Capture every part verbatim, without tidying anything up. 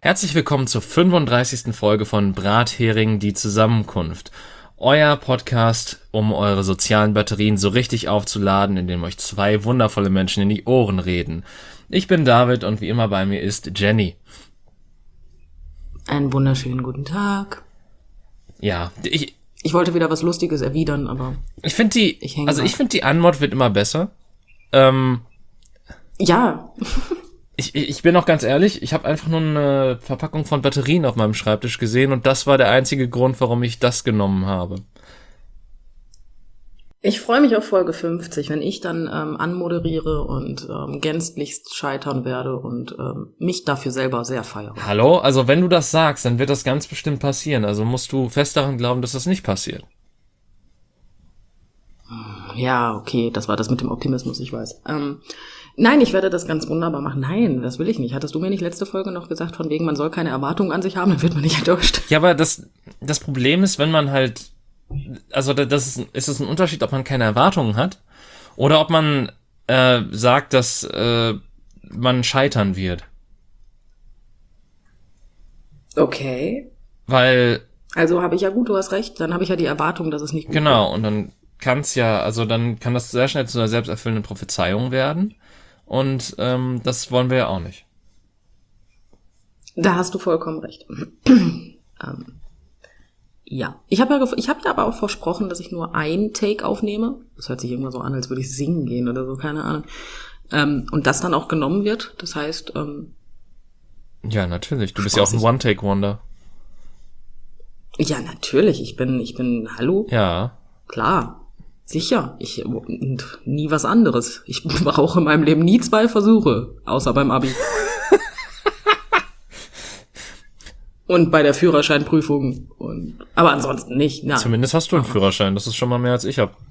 Herzlich willkommen zur fünfunddreißigsten Folge von Brathering, die Zusammenkunft. Euer Podcast, um eure sozialen Batterien so richtig aufzuladen, indem euch zwei wundervolle Menschen in die Ohren reden. Ich bin David und wie immer bei mir ist Jenny. Einen wunderschönen guten Tag. Ja, ich... Ich wollte wieder was Lustiges erwidern, aber... Ich finde die... Ich häng also da. ich finde die Anmod wird immer besser. Ähm... Ja. Ich, ich bin auch ganz ehrlich, ich habe einfach nur eine Verpackung von Batterien auf meinem Schreibtisch gesehen und das war der einzige Grund, warum ich das genommen habe. Ich freue mich auf Folge fünfzig, wenn ich dann ähm, anmoderiere und ähm, gänzlichst scheitern werde und ähm, mich dafür selber sehr feiere. Hallo? Also wenn du das sagst, dann wird das ganz bestimmt passieren. Also musst du fest daran glauben, dass das nicht passiert. Ja, okay, das war das mit dem Optimismus, ich weiß. Ähm, nein, ich werde das ganz wunderbar machen. Nein, das will ich nicht. Hattest du mir nicht letzte Folge noch gesagt, von wegen, man soll keine Erwartungen an sich haben, dann wird man nicht enttäuscht. Ja, aber das, das Problem ist, wenn man halt, also das ist, ist es ein Unterschied, ob man keine Erwartungen hat oder ob man äh, sagt, dass äh, man scheitern wird. Okay. Weil... Also habe ich ja gut, du hast recht, dann habe ich ja die Erwartung, dass es nicht gut Genau, und dann kann es ja, also dann kann das sehr schnell zu einer selbsterfüllenden Prophezeiung werden und ähm, das wollen wir ja auch nicht. Da hast du vollkommen recht. ähm, ja, ich habe ja, gef- ich habe ja aber auch versprochen, dass ich nur ein Take aufnehme. Das hört sich immer so an, als würde ich singen gehen oder so, keine Ahnung. Ähm, und das dann auch genommen wird. Das heißt, ähm, Ja, natürlich. Du bist ja auch ein One-Take-Wonder. ja, natürlich. Ich bin, ich bin, hallo? Ja. Klar. Sicher. Ich, und nie was anderes. Ich brauche in meinem Leben nie zwei Versuche. Außer beim Abi. Und bei der Führerscheinprüfung. Und, aber ansonsten nicht. Nein. Zumindest hast du einen Führerschein. Das ist schon mal mehr als ich hab.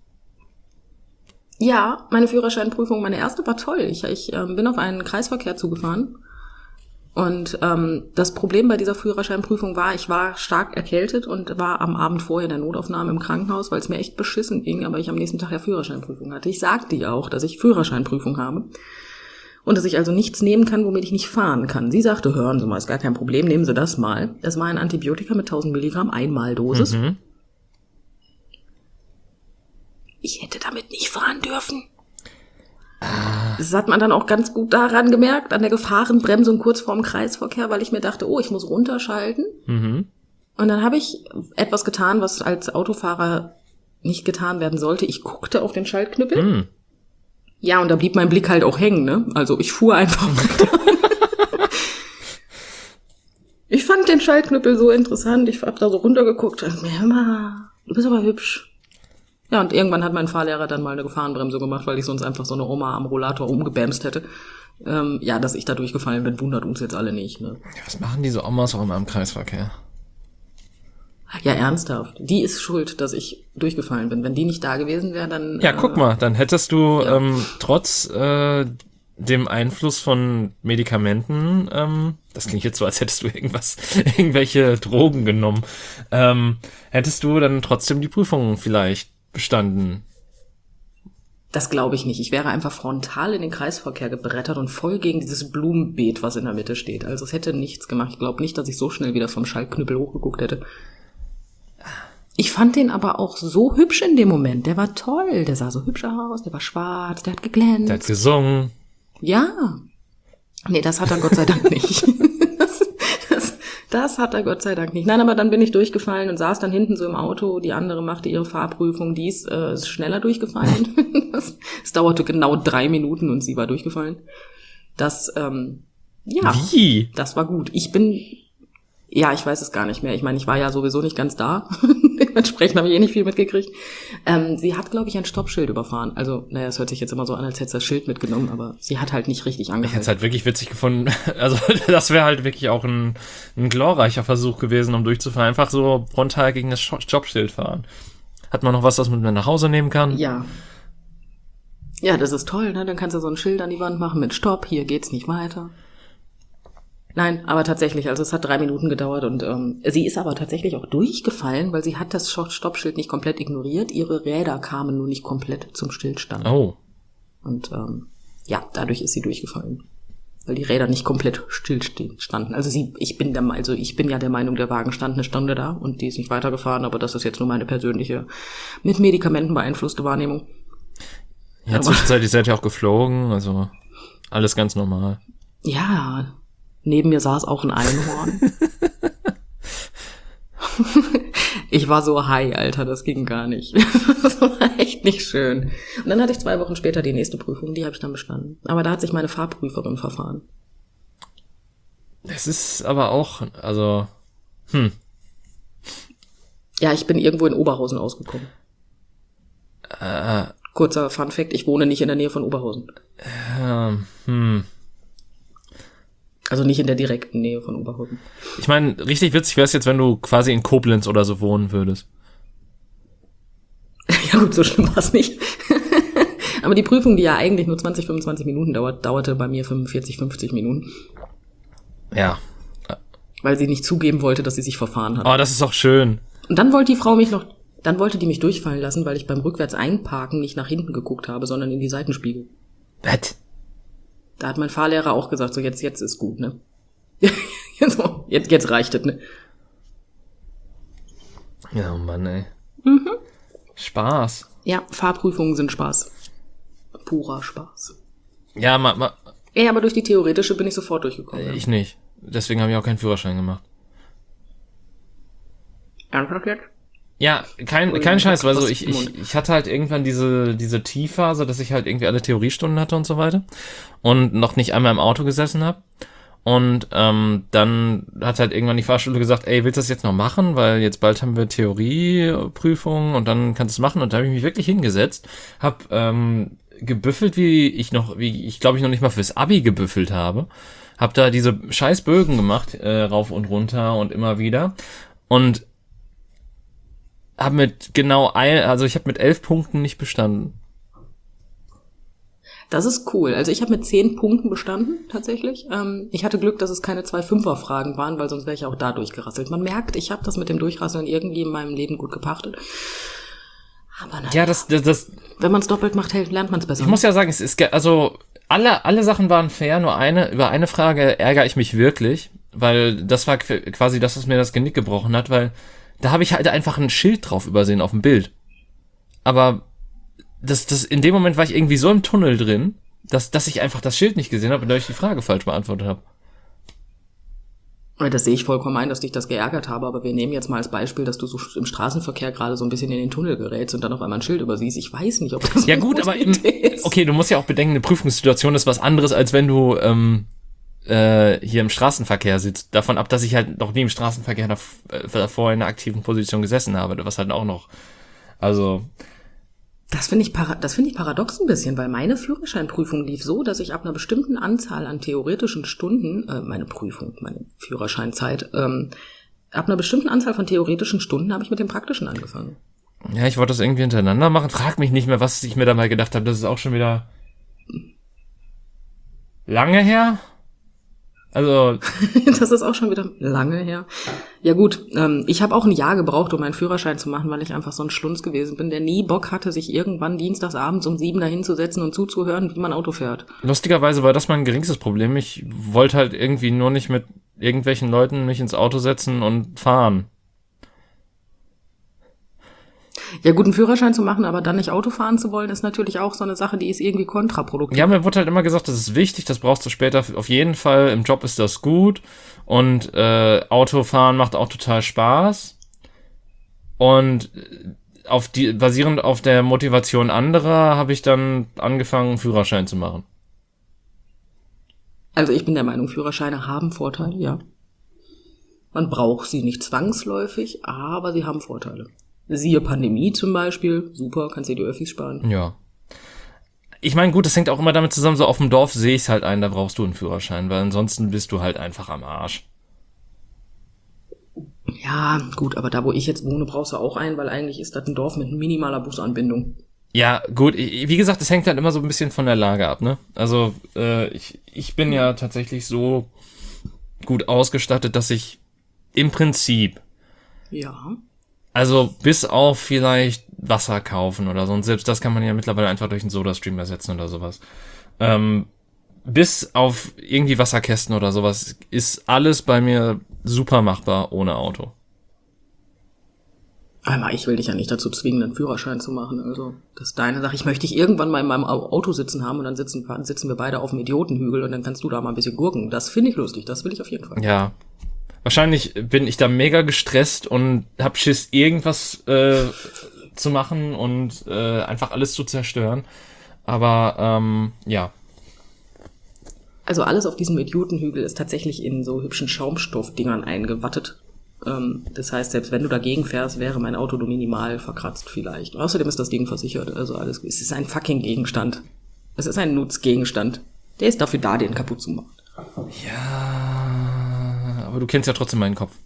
Ja, meine Führerscheinprüfung, meine erste war toll. Ich, ich ähm, bin auf einen Kreisverkehr zugefahren. Und ähm, das Problem bei dieser Führerscheinprüfung war, ich war stark erkältet und war am Abend vorher in der Notaufnahme im Krankenhaus, weil es mir echt beschissen ging, aber ich am nächsten Tag ja Führerscheinprüfung hatte. Ich sagte ihr auch, dass ich Führerscheinprüfung habe und dass ich also nichts nehmen kann, womit ich nicht fahren kann. Sie sagte, hören Sie mal, ist gar kein Problem, nehmen Sie das mal. Es war ein Antibiotika mit tausend Milligramm, Einmaldosis. Mhm. Ich hätte damit nicht fahren dürfen. Das hat man dann auch ganz gut daran gemerkt, an der Gefahrenbremsung kurz vorm Kreisverkehr, weil ich mir dachte, oh, ich muss runterschalten. Mhm. Und dann habe ich etwas getan, was als Autofahrer nicht getan werden sollte. Ich guckte auf den Schaltknüppel. Mhm. Ja, und da blieb mein Blick halt auch hängen, ne? Also ich fuhr einfach weiter. Ich fand den Schaltknüppel so interessant. Ich hab da so runtergeguckt und mir, hör mal, du bist aber hübsch. Ja, und irgendwann hat mein Fahrlehrer dann mal eine Gefahrenbremse gemacht, weil ich sonst einfach so eine Oma am Rollator umgebämst hätte. Ähm, ja, dass ich da durchgefallen bin, wundert uns jetzt alle nicht, ne? Ja, was machen diese Omas auch immer im Kreisverkehr? Ja, ernsthaft. Die ist schuld, dass ich durchgefallen bin. Wenn die nicht da gewesen wäre, dann... Ja, guck äh, mal, dann hättest du ja. ähm, trotz äh, dem Einfluss von Medikamenten, ähm, das klingt jetzt so, als hättest du irgendwas, irgendwelche Drogen genommen, ähm, hättest du dann trotzdem die Prüfung vielleicht bestanden. Das glaube ich nicht. Ich wäre einfach frontal in den Kreisverkehr gebrettert und voll gegen dieses Blumenbeet, was in der Mitte steht. Also es hätte nichts gemacht. Ich glaube nicht, dass ich so schnell wieder vom Schaltknüppel hochgeguckt hätte. Ich fand den aber auch so hübsch in dem Moment. Der war toll. Der sah so hübsch aus. Der war schwarz. Der hat geglänzt. Der hat gesungen. Ja. Nee, das hat er Gott sei Dank nicht. Das, das, das hat er Gott sei Dank nicht. Nein, aber dann bin ich durchgefallen und saß dann hinten so im Auto. Die andere machte ihre Fahrprüfung. Die ist, äh, ist schneller durchgefallen. das, es dauerte genau drei Minuten und sie war durchgefallen. Das, ähm, ja. Wie? Das war gut. Ich bin... Ja, ich weiß es gar nicht mehr. Ich meine, ich war ja sowieso nicht ganz da. Dementsprechend habe ich eh nicht viel mitgekriegt. Ähm, sie hat, glaube ich, ein Stoppschild überfahren. Also, naja, es hört sich jetzt immer so an, als hätte sie das Schild mitgenommen, aber sie hat halt nicht richtig Ich hätte angehalten. es halt wirklich witzig gefunden. Also das wäre halt wirklich auch ein, ein glorreicher Versuch gewesen, um durchzufahren. Einfach so frontal gegen das Stoppschild fahren. Hat man noch was, was man mit nach Hause nehmen kann? Ja. Ja, das ist toll, ne? Dann kannst du so ein Schild an die Wand machen mit Stopp, hier geht's nicht weiter. Nein, aber tatsächlich, also es hat drei Minuten gedauert und ähm, sie ist aber tatsächlich auch durchgefallen, weil sie hat das Stoppschild nicht komplett ignoriert. Ihre Räder kamen nur nicht komplett zum Stillstand. Oh. Und ähm, ja, dadurch ist sie durchgefallen. weil die Räder nicht komplett still standen. Also sie, ich bin der, also ich bin ja der Meinung, der Wagen stand eine Stunde da und die ist nicht weitergefahren, aber das ist jetzt nur meine persönliche, mit Medikamenten beeinflusste Wahrnehmung. Ja, zwischenzeitlich seid ihr auch geflogen, also alles ganz normal. Ja, neben mir saß auch ein Einhorn. Ich war so high, Alter, das ging gar nicht. Das war echt nicht schön. Und dann hatte ich zwei Wochen später die nächste Prüfung, die habe ich dann bestanden. Aber da hat sich meine Fahrprüferin verfahren. Es ist aber auch, also, hm. Ja, ich bin irgendwo in Oberhausen ausgekommen. Äh, Kurzer Funfact, ich wohne nicht in der Nähe von Oberhausen. Äh, hm. Also nicht in der direkten Nähe von Oberhausen. Ich meine, richtig witzig wäre es jetzt, wenn du quasi in Koblenz oder so wohnen würdest. Ja gut, so schlimm war es nicht. Aber die Prüfung, die ja eigentlich nur zwanzig, fünfundzwanzig Minuten dauert, dauerte bei mir fünfundvierzig, fünfzig Minuten. Ja. Weil sie nicht zugeben wollte, dass sie sich verfahren hat. Oh, das ist auch schön. Und dann wollte die Frau mich noch, dann wollte die mich durchfallen lassen, weil ich beim rückwärts einparken nicht nach hinten geguckt habe, sondern in die Seitenspiegel. Was? Da hat mein Fahrlehrer auch gesagt, so jetzt, jetzt ist gut, ne? so, jetzt, jetzt reicht es, ne? Ja, oh Mann, ey. Mhm. Spaß. Ja, Fahrprüfungen sind Spaß. Purer Spaß. Ja, ma, ma, Ja, aber durch die theoretische bin ich sofort durchgekommen. ich nicht. Deswegen habe ich auch keinen Führerschein gemacht. Ernsthaft jetzt? Ja, kein, Und kein Scheiß, weil so was ich, im ich, Mund. ich hatte halt irgendwann diese, diese Tiefphase, dass ich halt irgendwie alle Theoriestunden hatte und so weiter und noch nicht einmal im Auto gesessen habe. Und ähm, dann hat halt irgendwann die Fahrschule gesagt, ey, willst du das jetzt noch machen? Weil jetzt bald haben wir Theorieprüfungen und dann kannst du es machen. Und da habe ich mich wirklich hingesetzt, hab ähm, gebüffelt, wie ich noch, wie ich glaube ich noch nicht mal fürs Abi gebüffelt habe. Hab da diese scheiß Bögen gemacht, äh, rauf und runter und immer wieder. Und hab mit genau ein, also ich habe mit elf Punkten nicht bestanden. Das ist cool. Also ich habe mit zehn Punkten bestanden, tatsächlich. Ähm, ich hatte Glück, dass es keine zwei Fünfer-Fragen waren, weil sonst wäre ich auch da durchgerasselt. Man merkt, ich habe das mit dem Durchrasseln irgendwie in meinem Leben gut gepachtet. Aber naja, Ja, das, das, das wenn man es doppelt macht, lernt man es besser. ich muss ja sagen, es ist, ge- also alle, alle Sachen waren fair, nur eine, über eine Frage ärgere ich mich wirklich, weil das war qu- quasi das, was mir das Genick gebrochen hat, weil da habe ich halt einfach ein Schild drauf übersehen auf dem Bild. Aber das, das, in dem Moment war ich irgendwie so im Tunnel drin, dass, dass ich einfach das Schild nicht gesehen habe und dadurch die Frage falsch beantwortet habe. Das sehe ich vollkommen ein, dass dich das geärgert habe, aber wir nehmen jetzt mal als Beispiel, dass du so im Straßenverkehr gerade so ein bisschen in den Tunnel gerätst und dann auf einmal ein Schild übersiehst. Ich weiß nicht, ob das Ja eine gut, gute aber im, Idee ist. okay, du musst ja auch bedenken, eine Prüfungssituation ist was anderes, als wenn du ähm, äh, hier im Straßenverkehr sitzt. Davon ab, dass ich halt noch nie im Straßenverkehr dav- äh, davor in einer aktiven Position gesessen habe, was halt auch noch, also Das finde ich, para- das finde ich paradox ein bisschen, weil meine Führerscheinprüfung lief so, dass ich ab einer bestimmten Anzahl an theoretischen Stunden, äh, meine Prüfung, meine Führerscheinzeit, ähm, ab einer bestimmten Anzahl von theoretischen Stunden habe ich mit dem Praktischen angefangen. ja, ich wollte das irgendwie hintereinander machen. Frag mich nicht mehr, was ich mir da mal gedacht habe. Das ist auch schon wieder lange her. Also, Das ist auch schon wieder lange her. Ja gut, ähm, ich habe auch ein Jahr gebraucht, um meinen Führerschein zu machen, weil ich einfach so ein Schlunz gewesen bin, der nie Bock hatte, sich irgendwann dienstagsabends um sieben dahin zu setzen und zuzuhören, wie man Auto fährt. lustigerweise war das mein geringstes Problem. Ich wollte halt irgendwie nur nicht mit irgendwelchen Leuten mich ins Auto setzen und fahren. Ja gut, einen Führerschein zu machen, aber dann nicht Auto fahren zu wollen, ist natürlich auch so eine Sache, die ist irgendwie kontraproduktiv. Ja, mir wurde halt immer gesagt, das ist wichtig, das brauchst du später auf jeden Fall. Im Job ist das gut. Und äh, Autofahren macht auch total Spaß. Und auf die, basierend auf der Motivation anderer habe ich dann angefangen, einen Führerschein zu machen. Also ich bin der Meinung, Führerscheine haben Vorteile, ja. Man braucht sie nicht zwangsläufig, aber sie haben Vorteile. Siehe Pandemie zum Beispiel, super, kannst dir die Öffis sparen. Ja. Ich meine, gut, das hängt auch immer damit zusammen, so auf dem Dorf sehe ich es halt ein, da brauchst du einen Führerschein, weil ansonsten bist du halt einfach am Arsch. Ja, gut, aber da, wo ich jetzt wohne, brauchst du auch einen, weil eigentlich ist das ein Dorf mit minimaler Busanbindung. Ja, gut, ich- wie gesagt, es hängt halt immer so ein bisschen von der Lage ab, ne? Also, äh, ich, ich bin ja tatsächlich so gut ausgestattet, dass ich im Prinzip, Ja. also bis auf vielleicht Wasser kaufen oder so, und selbst das kann man ja mittlerweile einfach durch einen Soda-Stream ersetzen oder sowas, ähm, bis auf irgendwie Wasserkästen oder sowas ist alles bei mir super machbar ohne Auto. Aber ich will dich ja nicht dazu zwingen, einen Führerschein zu machen. Also, das ist deine Sache. Ich möchte dich irgendwann mal in meinem Auto sitzen haben und dann sitzen, sitzen wir beide auf dem Idiotenhügel und dann kannst du da mal ein bisschen gurken. Das finde ich lustig. Das will ich auf jeden Fall. Ja. Wahrscheinlich bin ich da mega gestresst und hab Schiss, irgendwas äh, zu machen und äh, einfach alles zu zerstören. Aber, ähm, ja. Also alles auf diesem Idiotenhügel ist tatsächlich in so hübschen Schaumstoffdingern eingewattet. Ähm, das heißt, selbst wenn du dagegen fährst, wäre mein Auto nur minimal verkratzt vielleicht. Außerdem ist das Ding versichert. Also alles, es ist ein fucking Gegenstand. Es ist ein Nutzgegenstand. Der ist dafür da, den kaputt zu machen. Ja, aber du kennst ja trotzdem meinen Kopf.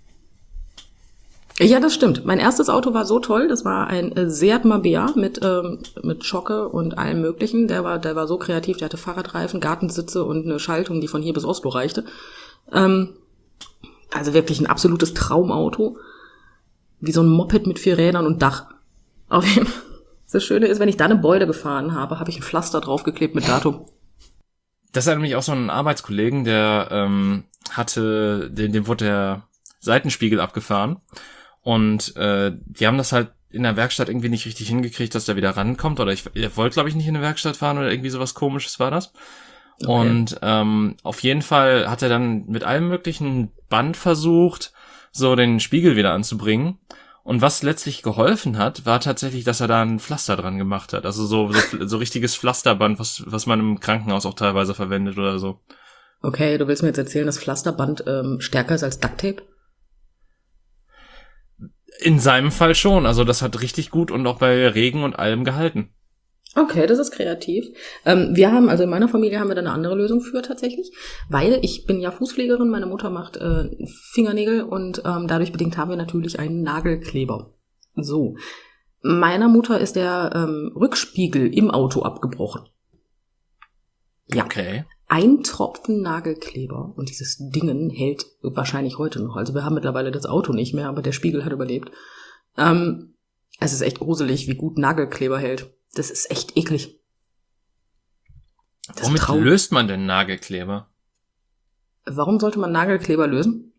Ja, das stimmt. Mein erstes Auto war so toll. Das war ein äh, Seat Marbella mit ähm, mit Schocke und allem Möglichen. Der war der war so kreativ. Der hatte Fahrradreifen, Gartensitze und eine Schaltung, die von hier bis Oslo reichte. Ähm, also wirklich ein absolutes Traumauto. Wie so ein Moped mit vier Rädern und Dach. Auf jeden Fall. Das Schöne ist, wenn ich da eine Beule gefahren habe, habe ich ein Pflaster draufgeklebt mit Datum. Das hat nämlich auch so einen Arbeitskollegen, der ähm, hatte, dem, dem wurde der Seitenspiegel abgefahren. Und äh, die haben das halt in der Werkstatt irgendwie nicht richtig hingekriegt, dass der wieder rankommt. Oder ich, er wollte, glaube ich, nicht in eine Werkstatt fahren oder irgendwie sowas Komisches war das. Okay. Und ähm, auf jeden Fall hat er dann mit allem möglichen Band versucht, so den Spiegel wieder anzubringen. Und was letztlich geholfen hat, war tatsächlich, dass er da ein Pflaster dran gemacht hat. Also so so, so richtiges Pflasterband, was was man im Krankenhaus auch teilweise verwendet oder so. Okay, du willst mir jetzt erzählen, dass Pflasterband ähm, stärker ist als Ducktape? In seinem Fall schon. Also das hat richtig gut und auch bei Regen und allem gehalten. Okay, das ist kreativ. Ähm, wir haben, also in meiner Familie haben wir da eine andere Lösung für tatsächlich, weil ich bin ja Fußpflegerin, meine Mutter macht äh, Fingernägel und ähm, dadurch bedingt haben wir natürlich einen Nagelkleber. So, meiner Mutter ist der ähm, Rückspiegel im Auto abgebrochen. Ja. Okay. Ein Tropfen Nagelkleber und dieses Dingen hält wahrscheinlich heute noch. Also wir haben mittlerweile das Auto nicht mehr, aber der Spiegel hat überlebt. Ähm, es ist echt gruselig, wie gut Nagelkleber hält. Das ist echt eklig. Das Womit Traum- löst man denn Nagelkleber? Warum sollte man Nagelkleber lösen?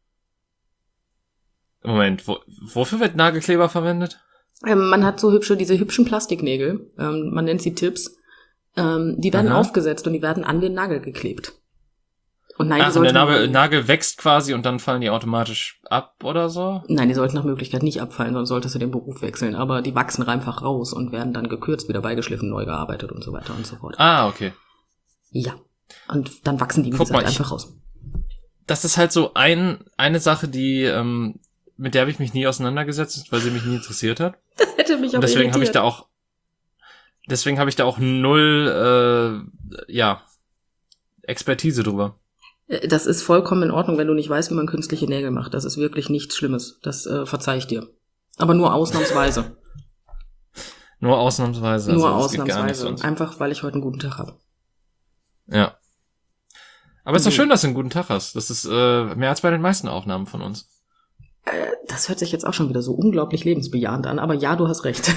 Moment, wo, wofür wird Nagelkleber verwendet? Ähm, man hat so hübsche, diese hübschen Plastiknägel. Ähm, man nennt sie Tips. Ähm, die werden Aha. aufgesetzt und die werden an den Nagel geklebt. Und nein, Ach, die und sollten, der Nagel, Nagel wächst quasi und dann fallen die automatisch ab oder so? nein, die sollten nach Möglichkeit nicht abfallen, sonst solltest du den Beruf wechseln. Aber die wachsen einfach raus und werden dann gekürzt, wieder beigeschliffen, neu gearbeitet und so weiter und so fort. Ah, okay. Ja. Und dann wachsen die, wie Guck gesagt, mal, ich- einfach raus. Das ist halt so ein eine Sache, die ähm, mit der habe ich mich nie auseinandergesetzt, weil sie mich nie interessiert hat. Das hätte mich Und aber deswegen habe ich irritiert. da auch deswegen habe ich da auch null äh, ja Expertise drüber. Das ist vollkommen in Ordnung, wenn du nicht weißt, wie man künstliche Nägel macht. Das ist wirklich nichts Schlimmes. Das äh, verzeih ich dir. Aber nur ausnahmsweise. Nur ausnahmsweise. nur also das geht gar nicht ausnahmsweise. sonst. Einfach, weil ich heute einen guten Tag habe. Ja. Aber es ist doch Mhm. schön, dass du einen guten Tag hast. Das ist äh, mehr als bei den meisten Aufnahmen von uns. Äh, das hört sich jetzt auch schon wieder so unglaublich lebensbejahend an. Aber ja, du hast recht.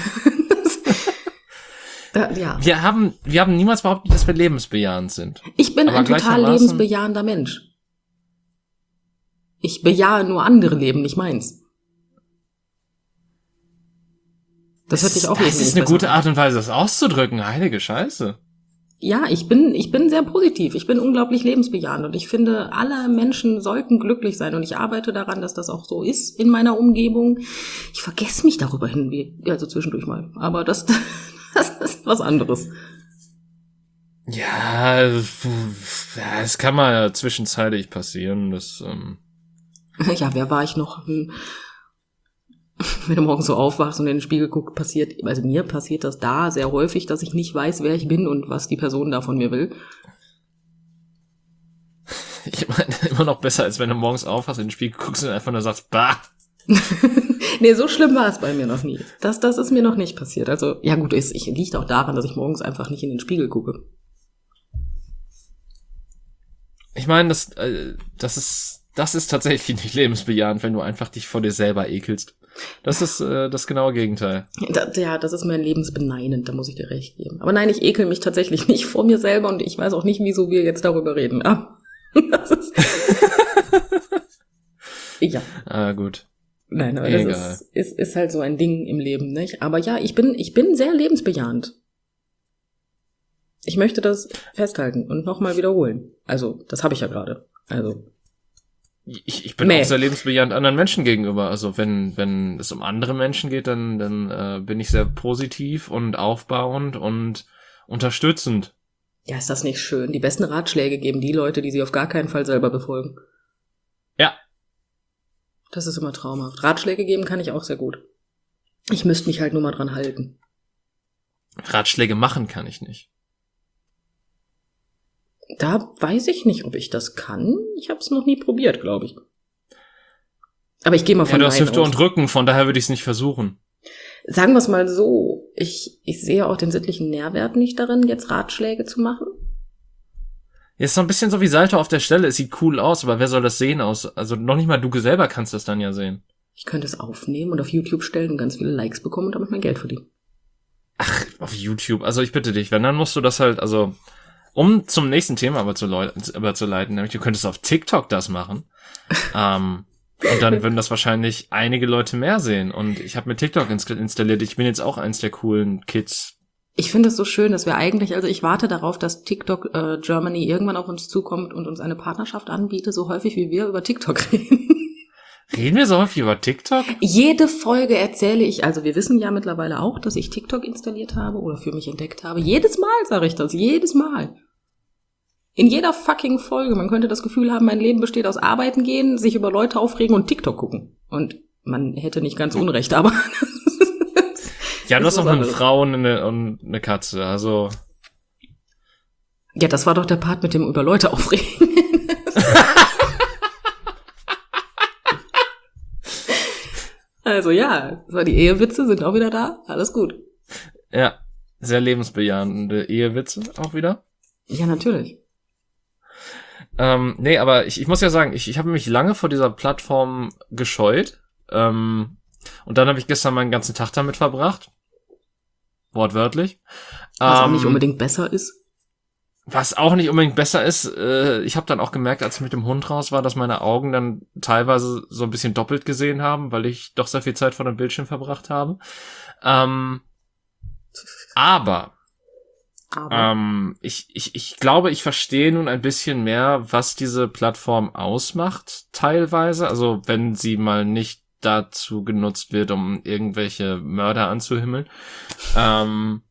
da, ja. Wir haben, wir haben niemals behauptet, dass wir lebensbejahend sind. Ich bin Aber ein total gleichermaßen- lebensbejahender Mensch. Ich bejahe nur andere Leben, nicht meins. Das hört sich auch Das irgendwie ist nicht eine gute besser an. Art und Weise, das auszudrücken. Heilige Scheiße. Ja, ich bin, ich bin sehr positiv. Ich bin unglaublich lebensbejahend und ich finde, alle Menschen sollten glücklich sein und ich arbeite daran, dass das auch so ist in meiner Umgebung. Ich vergesse mich darüber hin, also zwischendurch mal. Aber das, das ist was anderes. Ja, es kann mal zwischenzeitlich passieren, dass, ähm, Ja, wer war ich noch? Hm. Wenn du morgens so aufwachst und in den Spiegel guckst, passiert, also mir passiert das da sehr häufig, dass ich nicht weiß, wer ich bin und was die Person da von mir will. ich meine, immer noch besser, als wenn du morgens aufwachst, in den Spiegel guckst und einfach nur sagst, bah. Nee, so schlimm war es bei mir noch nie. Das, das ist mir noch nicht passiert. Also, ja gut, es ich, liegt auch daran, dass ich morgens einfach nicht in den Spiegel gucke. Ich meine, das, äh, das ist, das ist tatsächlich nicht lebensbejahend, wenn du einfach dich vor dir selber ekelst. Das ist äh, das genaue Gegenteil. Da, ja, das ist mein lebensbeneinend, da muss ich dir recht geben. Aber nein, ich ekel mich tatsächlich nicht vor mir selber und ich weiß auch nicht, wieso wir jetzt darüber reden. Ah, das ist ja. Ah, gut. Nein, aber Egal. das ist, ist, ist halt so ein Ding im Leben, nicht? Aber ja, ich bin, ich bin sehr lebensbejahend. Ich möchte das festhalten und nochmal wiederholen. Also, das habe ich ja gerade. Also. Ich, ich bin Nee. auch sehr lebensbejahend anderen Menschen gegenüber. Also wenn wenn es um andere Menschen geht, dann dann äh, bin ich sehr positiv und aufbauend und unterstützend. Ja, ist das nicht schön? Die besten Ratschläge geben die Leute, die sie auf gar keinen Fall selber befolgen. Ja. Das ist immer traumhaft. Ratschläge geben kann ich auch sehr gut. Ich müsste mich halt nur mal dran halten. Ratschläge machen kann ich nicht. Da weiß ich nicht, ob ich das kann. Ich habe es noch nie probiert, glaube ich. Aber ich gehe mal Ja, von du hast Nein Hüfte aus. und Rücken, von daher würde ich es nicht versuchen. Sagen wir es mal so, ich, ich sehe auch den sittlichen Nährwert nicht darin, jetzt Ratschläge zu machen. Ist so ein bisschen so wie Salto auf der Stelle. Es sieht cool aus, aber wer soll das sehen aus? Also noch nicht mal du selber kannst das dann ja sehen. Ich könnte es aufnehmen und auf YouTube stellen und ganz viele Likes bekommen und damit mein Geld verdienen. Ach, auf YouTube. Also ich bitte dich, wenn, dann musst du das halt, also um zum nächsten Thema aber zu, leu- aber zu leiten, nämlich du könntest auf TikTok das machen. ähm, und dann würden das wahrscheinlich einige Leute mehr sehen. Und ich habe mir TikTok ins- installiert. Ich bin jetzt auch eins der coolen Kids. Ich finde es so schön, dass wir eigentlich, also ich warte darauf, dass TikTok äh, Germany irgendwann auf uns zukommt und uns eine Partnerschaft anbietet, so häufig wie wir über TikTok reden. Reden wir so häufig über TikTok? Jede Folge erzähle ich, also wir wissen ja mittlerweile auch, dass ich TikTok installiert habe oder für mich entdeckt habe. Jedes Mal sage ich das, jedes Mal. In jeder fucking Folge. Man könnte das Gefühl haben, mein Leben besteht aus Arbeiten gehen, sich über Leute aufregen und TikTok gucken. Und man hätte nicht ganz unrecht, aber Ja, du ist hast auch was eine anderes. Frau und eine, und eine Katze. Also ja, das war doch der Part mit dem über Leute aufregen. Also ja, so die Ehewitze sind auch wieder da. Alles gut. ja, sehr lebensbejahende Ehewitze auch wieder. Ja, natürlich. Ähm, nee, aber ich, ich muss ja sagen, ich, ich habe mich lange vor dieser Plattform gescheut. Ähm, und dann habe ich gestern meinen ganzen Tag damit verbracht. Wortwörtlich. Was auch Ähm, nicht unbedingt besser ist. Was auch nicht unbedingt besser ist, äh, ich habe dann auch gemerkt, als ich mit dem Hund raus war, dass meine Augen dann teilweise so ein bisschen doppelt gesehen haben, weil ich doch sehr viel Zeit vor dem Bildschirm verbracht habe. Ähm, aber Aber ähm, ich, ich, ich glaube, ich verstehe nun ein bisschen mehr, was diese Plattform ausmacht, teilweise. Also wenn sie mal nicht dazu genutzt wird, um irgendwelche Mörder anzuhimmeln. Ähm,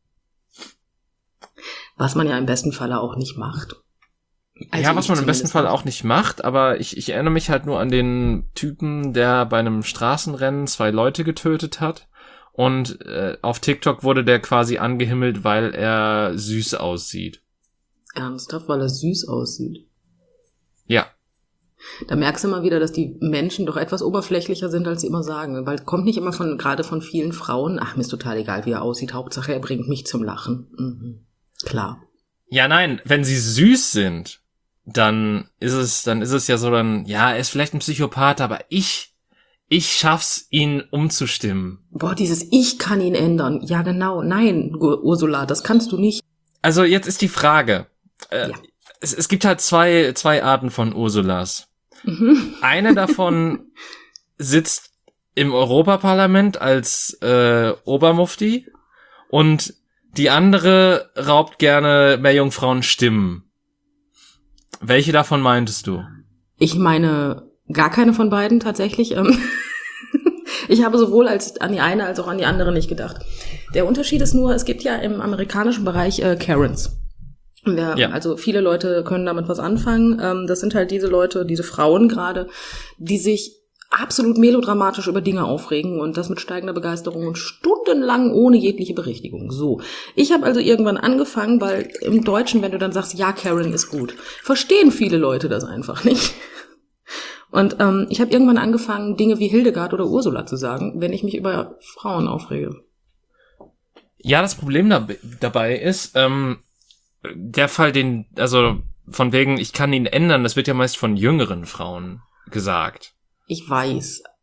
was man ja im besten Falle auch nicht macht. Also ja, was ich man im besten zumindest Fall nicht. auch nicht macht, aber ich, ich erinnere mich halt nur an den Typen, der bei einem Straßenrennen zwei Leute getötet hat. Und äh, auf TikTok wurde der quasi angehimmelt, weil er süß aussieht. Ernsthaft, weil er süß aussieht. Ja. Da merkst du mal wieder, dass die Menschen doch etwas oberflächlicher sind, als sie immer sagen. Weil kommt nicht immer von, gerade von vielen Frauen, ach, mir ist total egal, wie er aussieht, Hauptsache er bringt mich zum Lachen. Mhm. Klar. Ja, nein, wenn sie süß sind, dann ist es, dann ist es ja so, dann, ja, er ist vielleicht ein Psychopath, aber ich, ich schaff's, ihn umzustimmen. Boah, dieses Ich kann ihn ändern. Ja, genau. Nein, Ursula, das kannst du nicht. Also jetzt ist die Frage, äh, Ja. es, es gibt halt zwei, zwei Arten von Ursulas. Mhm. Eine davon sitzt im Europaparlament als äh, Obermufti und die andere raubt gerne Meerjungfrauen Stimmen. Welche davon meintest du? Ich meine, gar keine von beiden tatsächlich. Ähm, Ich habe sowohl als an die eine als auch an die andere nicht gedacht. Der Unterschied ist nur, es gibt ja im amerikanischen Bereich äh, Karens. Wir, Ja. Also viele Leute können damit was anfangen. Ähm, das sind halt diese Leute, diese Frauen gerade, die sich absolut melodramatisch über Dinge aufregen und das mit steigender Begeisterung und stundenlang ohne jegliche Berichtigung. So, ich habe also irgendwann angefangen, weil im Deutschen, wenn du dann sagst, ja, Karen ist gut, verstehen viele Leute das einfach nicht. Und ähm, ich habe irgendwann angefangen, Dinge wie Hildegard oder Ursula zu sagen, wenn ich mich über Frauen aufrege. Ja, das Problem da, dabei ist, ähm, der Fall, den, also von wegen, ich kann ihn ändern, das wird ja meist von jüngeren Frauen gesagt. Ich weiß,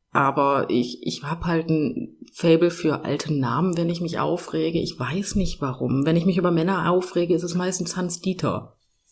Aber ich, ich habe halt ein Faible für alte Namen, wenn ich mich aufrege. Ich weiß nicht warum. Wenn ich mich über Männer aufrege, ist es meistens Hans Dieter.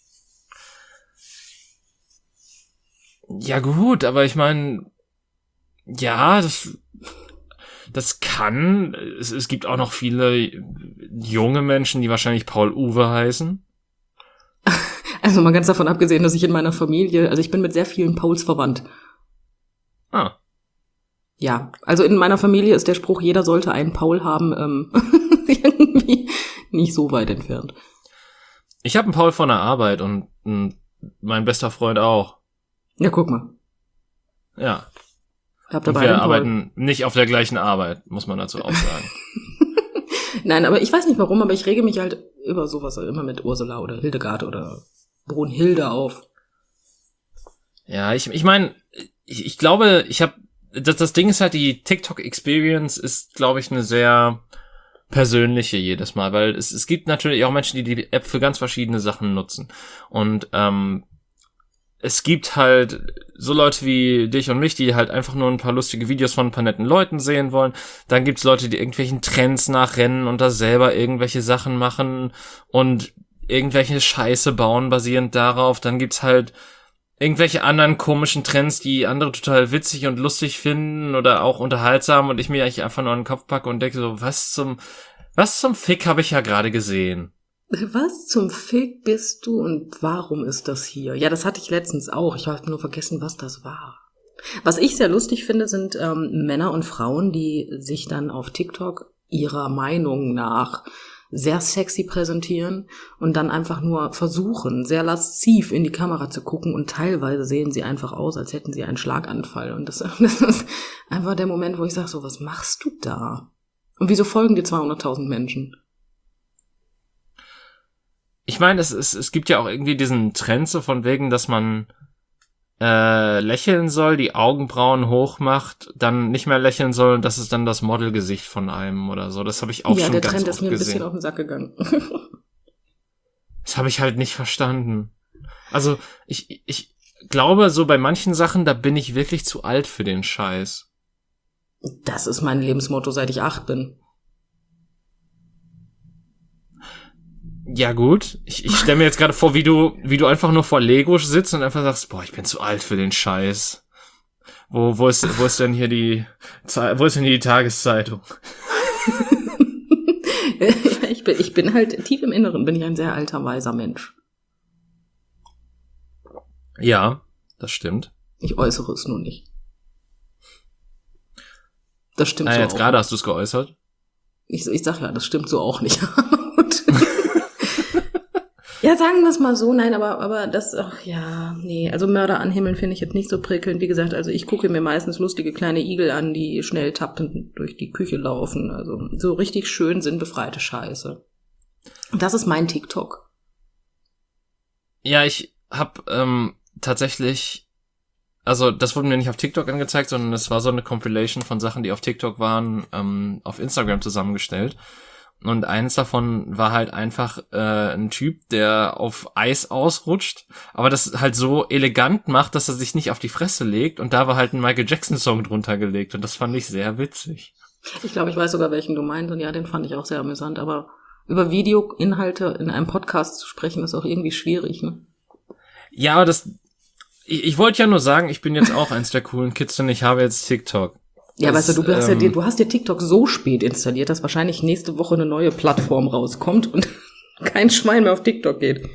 Ja gut, aber ich meine, ja, das, das kann. Es, es gibt auch noch viele junge Menschen, die wahrscheinlich Paul Uwe heißen. Also mal ganz davon abgesehen, dass ich in meiner Familie, also ich bin mit sehr vielen Pauls verwandt. Ah. Ja, also in meiner Familie ist der Spruch, jeder sollte einen Paul haben, ähm, irgendwie nicht so weit entfernt. Ich habe einen Paul von der Arbeit und m, mein bester Freund auch. Ja, guck mal. Ja. Habt Und dabei wir arbeiten nicht auf der gleichen Arbeit, muss man dazu auch sagen. Nein, aber ich weiß nicht warum, aber ich rege mich halt über sowas immer mit Ursula oder Hildegard oder Brunhilde auf. Ja, ich ich meine, ich, ich glaube, ich habe das, das Ding ist halt, die TikTok-Experience ist, glaube ich, eine sehr persönliche jedes Mal, weil es, es gibt natürlich auch Menschen, die die App für ganz verschiedene Sachen nutzen. Und ähm, es gibt halt so Leute wie dich und mich, die halt einfach nur ein paar lustige Videos von ein paar netten Leuten sehen wollen. Dann gibt's Leute, die irgendwelchen Trends nachrennen und da selber irgendwelche Sachen machen und irgendwelche Scheiße bauen basierend darauf. Dann gibt's halt irgendwelche anderen komischen Trends, die andere total witzig und lustig finden oder auch unterhaltsam und ich mir eigentlich einfach nur an den Kopf packe und denke so, was zum, was zum Fick habe ich ja gerade gesehen? Was zum Fick bist du und warum ist das hier? Ja, das hatte ich letztens auch. Ich habe nur vergessen, was das war. Was ich sehr lustig finde, sind ähm, Männer und Frauen, die sich dann auf TikTok ihrer Meinung nach sehr sexy präsentieren und dann einfach nur versuchen, sehr lasziv in die Kamera zu gucken und teilweise sehen sie einfach aus, als hätten sie einen Schlaganfall. Und das, das ist einfach der Moment, wo ich sage, so, was machst du da? Und wieso folgen dir zweihunderttausend Menschen? Ich meine, es, es, es gibt ja auch irgendwie diesen Trend so von wegen, dass man äh, lächeln soll, die Augenbrauen hoch macht, dann nicht mehr lächeln soll und das ist dann das Modelgesicht von einem oder so. Das habe ich auch ja, schon der ganz Trend oft ist mir ein gesehen. bisschen auf den Sack gegangen. Das habe ich halt nicht verstanden. Also ich, ich glaube, so bei manchen Sachen, da bin ich wirklich zu alt für den Scheiß. Das ist mein Lebensmotto, seit ich acht bin. Ja gut, ich, ich stelle mir jetzt gerade vor, wie du wie du einfach nur vor Lego sitzt und einfach sagst, boah, ich bin zu alt für den Scheiß. Wo wo ist wo ist denn hier die wo ist denn hier die Tageszeitung? ich bin ich bin halt tief im Inneren bin ich ein sehr alter weiser Mensch. Ja, das stimmt. Ich äußere es nur nicht. Das stimmt Ah, so jetzt auch. gerade hast du es geäußert. Ich, ich sag ja, das stimmt so auch nicht. Ja, sagen wir es mal so, nein, aber aber das, ach ja, nee, also Mörder anhimmeln finde ich jetzt nicht so prickelnd. Wie gesagt, also ich gucke mir meistens lustige kleine Igel an, die schnell tappend durch die Küche laufen. Also so richtig schön sinnbefreite Scheiße. Das ist mein TikTok. Ja, ich hab ähm, tatsächlich, also das wurde mir nicht auf TikTok angezeigt, sondern es war so eine Compilation von Sachen, die auf TikTok waren, ähm, auf Instagram zusammengestellt. Und eins davon war halt einfach äh, ein Typ, der auf Eis ausrutscht, aber das halt so elegant macht, dass er sich nicht auf die Fresse legt. Und da war halt ein Michael Jackson-Song drunter gelegt. Und das fand ich sehr witzig. Ich glaube, ich weiß sogar, welchen du meinst. Und ja, den fand ich auch sehr amüsant. Aber über Videoinhalte in einem Podcast zu sprechen, ist auch irgendwie schwierig, ne? Ja, aber das... Ich, ich wollte ja nur sagen, ich bin jetzt auch eins der coolen Kids und ich habe jetzt TikTok. Ja, das, weißt du, du hast, ähm, ja, du hast dir TikTok so spät installiert, dass wahrscheinlich nächste Woche eine neue Plattform rauskommt und kein Schwein mehr auf TikTok geht.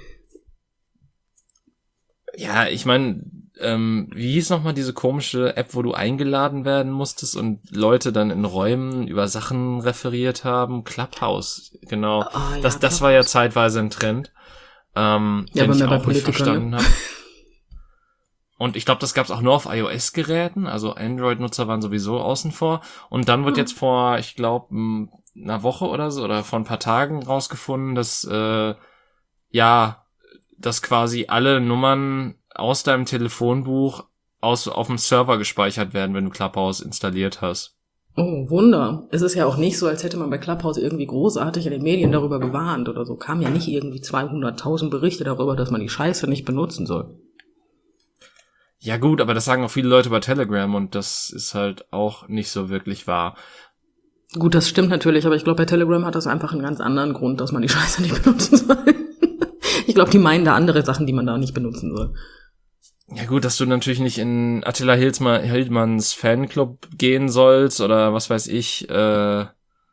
Ja, ich meine, ähm, wie hieß nochmal diese komische App, wo du eingeladen werden musstest und Leute dann in Räumen über Sachen referiert haben? Clubhouse, genau. Oh, ja, das das war ja zeitweise ein Trend, ähm, Ja, den aber ich mehr bei auch nicht Politikern, verstanden ne? habe. Und ich glaube, das gab's auch nur auf iOS-Geräten, also Android-Nutzer waren sowieso außen vor. Und dann wird Hm. jetzt vor, ich glaube, einer Woche oder so, oder vor ein paar Tagen rausgefunden, dass, äh, ja, dass quasi alle Nummern aus deinem Telefonbuch aus auf dem Server gespeichert werden, wenn du Clubhouse installiert hast. Oh, Wunder. Es ist ja auch nicht so, als hätte man bei Clubhouse irgendwie großartig in den Medien darüber gewarnt oder so. Kam ja nicht irgendwie zweihunderttausend Berichte darüber, dass man die Scheiße nicht benutzen soll. Ja gut, aber das sagen auch viele Leute bei Telegram und das ist halt auch nicht so wirklich wahr. Gut, das stimmt natürlich, aber ich glaube, bei Telegram hat das einfach einen ganz anderen Grund, dass man die Scheiße nicht benutzen soll. Ich glaube, die meinen da andere Sachen, die man da nicht benutzen soll. Ja gut, dass du natürlich nicht in Attila Hildmann, Hildmanns Fanclub gehen sollst oder was weiß ich. Äh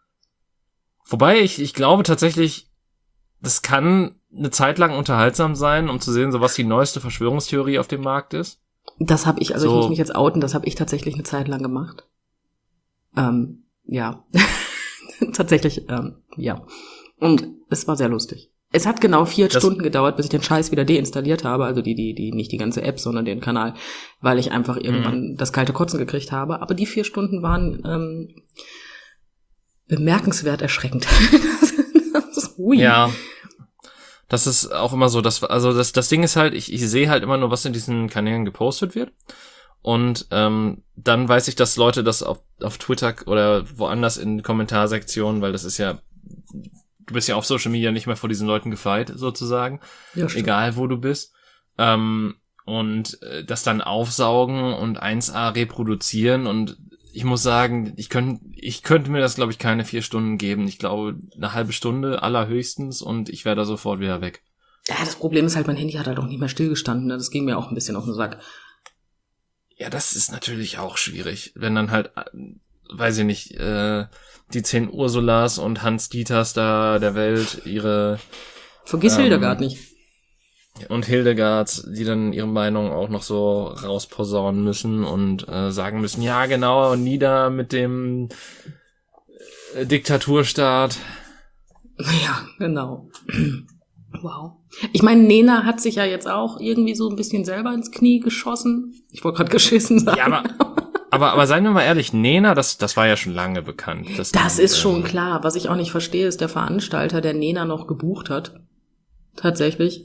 Wobei, ich, ich glaube tatsächlich, das kann eine Zeit lang unterhaltsam sein, um zu sehen, so was die neueste Verschwörungstheorie auf dem Markt ist. Das habe ich, also so. Ich muss mich jetzt outen, das habe ich tatsächlich eine Zeit lang gemacht. Ähm, ja. Tatsächlich, ähm, ja. Und es war sehr lustig. Es hat genau vier das Stunden gedauert, bis ich den Scheiß wieder deinstalliert habe, also die, die, die, nicht die ganze App, sondern den Kanal, weil ich einfach irgendwann mhm. das kalte Kotzen gekriegt habe. Aber die vier Stunden waren ähm, bemerkenswert erschreckend. das, das ist ui. Ja. Das ist auch immer so, dass, also das, das Ding ist halt, ich, ich sehe halt immer nur, was in diesen Kanälen gepostet wird. Und ähm, dann weiß ich, dass Leute das auf, auf Twitter oder woanders in Kommentarsektionen, weil das ist ja, du bist ja auf Social Media nicht mehr vor diesen Leuten gefeit, sozusagen. Ja, egal wo du bist. Ähm, und äh, das dann aufsaugen und eins a reproduzieren. Und ich muss sagen, ich könnte ich könnte mir das, glaube ich, keine vier Stunden geben. Ich glaube, eine halbe Stunde allerhöchstens und ich wäre da sofort wieder weg. Ja, das Problem ist halt, mein Handy hat halt auch nicht mehr stillgestanden. Ne? Das ging mir auch ein bisschen auf den Sack. Ja, das ist natürlich auch schwierig. Wenn dann halt, weiß ich nicht, äh, die zehn Ursulas und Hans-Dieters da der Welt ihre... Vergiss ähm, Hildegard nicht. Und Hildegard, die dann ihre Meinung auch noch so rausposaunen müssen und äh, sagen müssen, ja genau, nieder mit dem äh, Diktaturstaat. Ja, genau. Wow. Ich meine, Nena hat sich ja jetzt auch irgendwie so ein bisschen selber ins Knie geschossen. Ich wollte gerade geschissen sagen. Ja, aber, aber, aber seien wir mal ehrlich, Nena, das, das war ja schon lange bekannt. Das die, ist äh, schon klar. Was ich auch nicht verstehe, ist der Veranstalter, der Nena noch gebucht hat. Tatsächlich.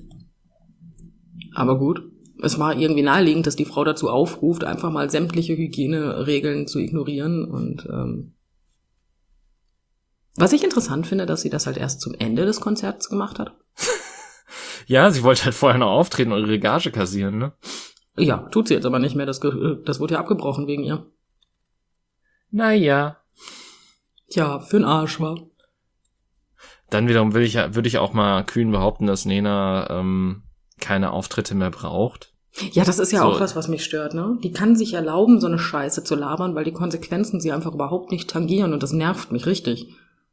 Aber gut, es war irgendwie naheliegend, dass die Frau dazu aufruft, einfach mal sämtliche Hygieneregeln zu ignorieren. Und ähm, was ich interessant finde, dass sie das halt erst zum Ende des Konzerts gemacht hat. Ja, sie wollte halt vorher noch auftreten und ihre Gage kassieren, ne? Ja, tut sie jetzt aber nicht mehr. Das, das wurde ja abgebrochen wegen ihr. Naja. Tja, für'n Arsch, war. Dann wiederum will ich, würde ich auch mal kühn behaupten, dass Nena ähm, keine Auftritte mehr braucht. Ja, das ist ja so. auch was, was mich stört, ne? Die kann sich erlauben, so eine Scheiße zu labern, weil die Konsequenzen sie einfach überhaupt nicht tangieren und das nervt mich richtig.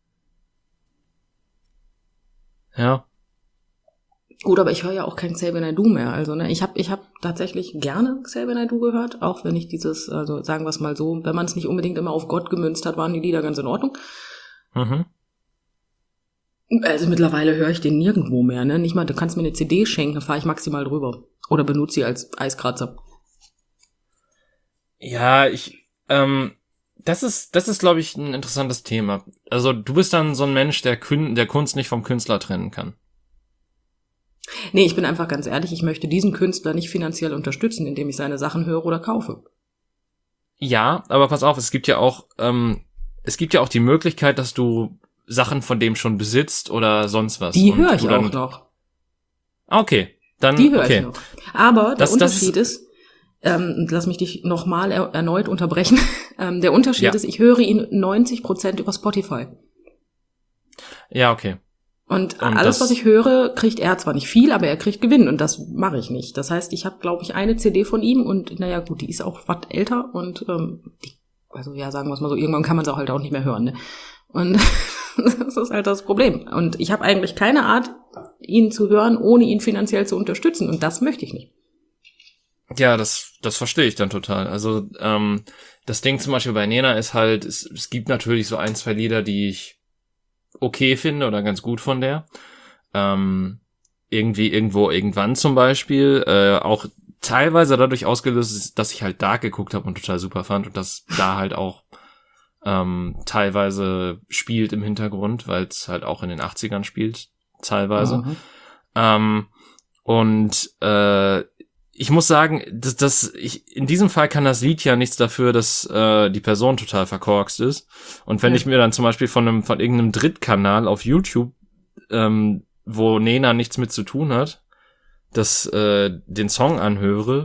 Ja. Gut, aber ich höre ja auch kein Xavier Naidoo mehr. Also, ne, ich habe ich hab tatsächlich gerne Xavier Naidoo gehört, auch wenn ich dieses, also sagen wir es mal so, wenn man es nicht unbedingt immer auf Gott gemünzt hat, waren die Lieder ganz in Ordnung. Mhm. Also mittlerweile höre ich den nirgendwo mehr, ne? Nicht mal, du kannst mir eine C D schenken, dann fahre ich maximal drüber. Oder benutze sie als Eiskratzer. Ja, ich, ähm, das ist, das ist, glaube ich, ein interessantes Thema. Also, du bist dann so ein Mensch, der, Kün- der Kunst nicht vom Künstler trennen kann. Nee, ich bin einfach ganz ehrlich, ich möchte diesen Künstler nicht finanziell unterstützen, indem ich seine Sachen höre oder kaufe. Ja, aber pass auf, es gibt ja auch, ähm, es gibt ja auch die Möglichkeit, dass du Sachen von dem schon besitzt oder sonst was. Die höre ich dann auch noch. Okay, dann Die höre okay. ich noch. Aber der das, Unterschied das ist, ähm, lass mich dich nochmal er- erneut unterbrechen, ähm, der Unterschied ja. ist, ich höre ihn neunzig Prozent über Spotify. Ja, okay. Und, Und alles, das, was ich höre, kriegt er zwar nicht viel, aber er kriegt Gewinn und das mache ich nicht. Das heißt, ich habe, glaube ich, eine C D von ihm und naja gut, die ist auch was älter und ähm, die, also ja, sagen wir es mal so, irgendwann kann man es auch halt auch nicht mehr hören. Ne? Und das ist halt das Problem. Und ich habe eigentlich keine Art, ihn zu hören, ohne ihn finanziell zu unterstützen und das möchte ich nicht. Ja, das, das verstehe ich dann total. Also ähm, das Ding zum Beispiel bei Nena ist halt, es, es gibt natürlich so ein, zwei Lieder, die ich okay finde oder ganz gut von der. Ähm, irgendwie, irgendwo, irgendwann zum Beispiel. Äh, auch teilweise dadurch ausgelöst ist, dass ich halt Dark geguckt habe und total super fand und das da halt auch ähm, teilweise spielt im Hintergrund, weil es halt auch in den achtzigern spielt, teilweise. Mhm. Ähm, und äh, ich muss sagen, dass, dass ich in diesem Fall kann das Lied ja nichts dafür, dass äh, die Person total verkorkst ist. Und wenn ja. ich mir dann zum Beispiel von einem von irgendeinem Drittkanal auf YouTube, ähm, wo Nena nichts mit zu tun hat, das äh, den Song anhöre,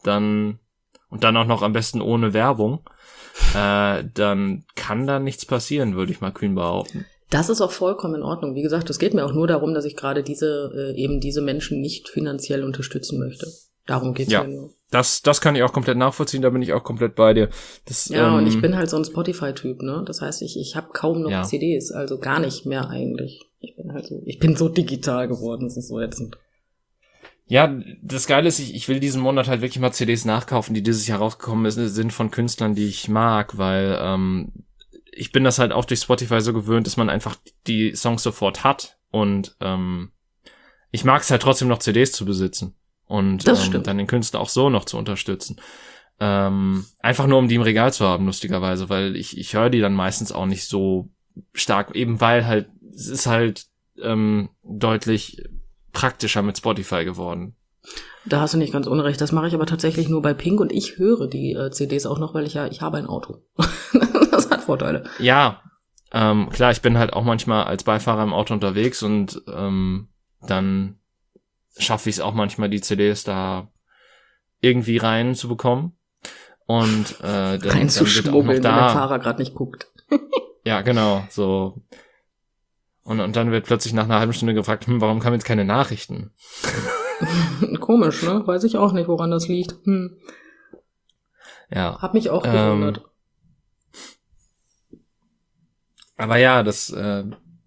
dann und dann auch noch am besten ohne Werbung, äh, dann kann da nichts passieren, würde ich mal kühn behaupten. Das ist auch vollkommen in Ordnung. Wie gesagt, es geht mir auch nur darum, dass ich gerade diese, äh, eben diese Menschen nicht finanziell unterstützen möchte. Darum geht's ja, mir nur. Das, das kann ich auch komplett nachvollziehen, da bin ich auch komplett bei dir. Das, ja, ähm, und ich bin halt so ein Spotify-Typ, ne? Das heißt, ich, ich habe kaum noch ja. C Ds, also gar nicht mehr eigentlich. Ich bin halt so, ich bin so digital geworden, das ist so ätzend. Ja, das Geile ist, ich, ich will diesen Monat halt wirklich mal C Ds nachkaufen, die dieses Jahr rausgekommen sind von Künstlern, die ich mag, weil ähm, ich bin das halt auch durch Spotify so gewöhnt, dass man einfach die Songs sofort hat und ähm, ich mag es halt trotzdem noch C Ds zu besitzen und ähm, dann den Künstler auch so noch zu unterstützen. Ähm, einfach nur, um die im Regal zu haben, lustigerweise, weil ich ich höre die dann meistens auch nicht so stark, eben weil halt, es ist halt ähm, deutlich praktischer mit Spotify geworden. Da hast du nicht ganz unrecht. Das mache ich aber tatsächlich nur bei Pink und ich höre die äh, C Ds auch noch, weil ich ja, ich habe ein Auto. Das hat Vorteile. Ja, ähm, klar, ich bin halt auch manchmal als Beifahrer im Auto unterwegs und ähm, dann schaffe ich es auch manchmal, die C Ds da irgendwie rein zu bekommen. Und äh, dann, rein zu dann wird auch noch da, wenn der Fahrer gerade nicht guckt. Ja, genau, so. Und, und dann wird plötzlich nach einer halben Stunde gefragt, hm, warum kamen jetzt keine Nachrichten? Komisch, ne? Weiß ich auch nicht, woran das liegt. Hm. Ja. Hab mich auch gewundert. Ähm, aber ja, das äh,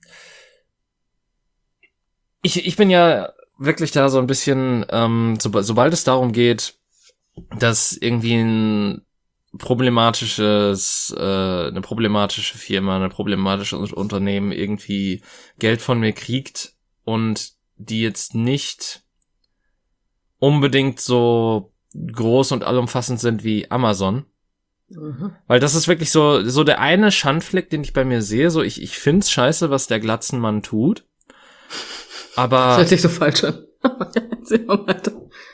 ich, ich bin ja wirklich da so ein bisschen, ähm, so, sobald es darum geht, dass irgendwie ein problematisches, äh, eine problematische Firma, eine problematische Unternehmen irgendwie Geld von mir kriegt und die jetzt nicht unbedingt so groß und allumfassend sind wie Amazon. Mhm. Weil das ist wirklich so, so der eine Schandfleck, den ich bei mir sehe, so ich, ich find's scheiße, was der Glatzenmann tut. Aber. Das hört sich so falsch an. Erzähl mal weiter.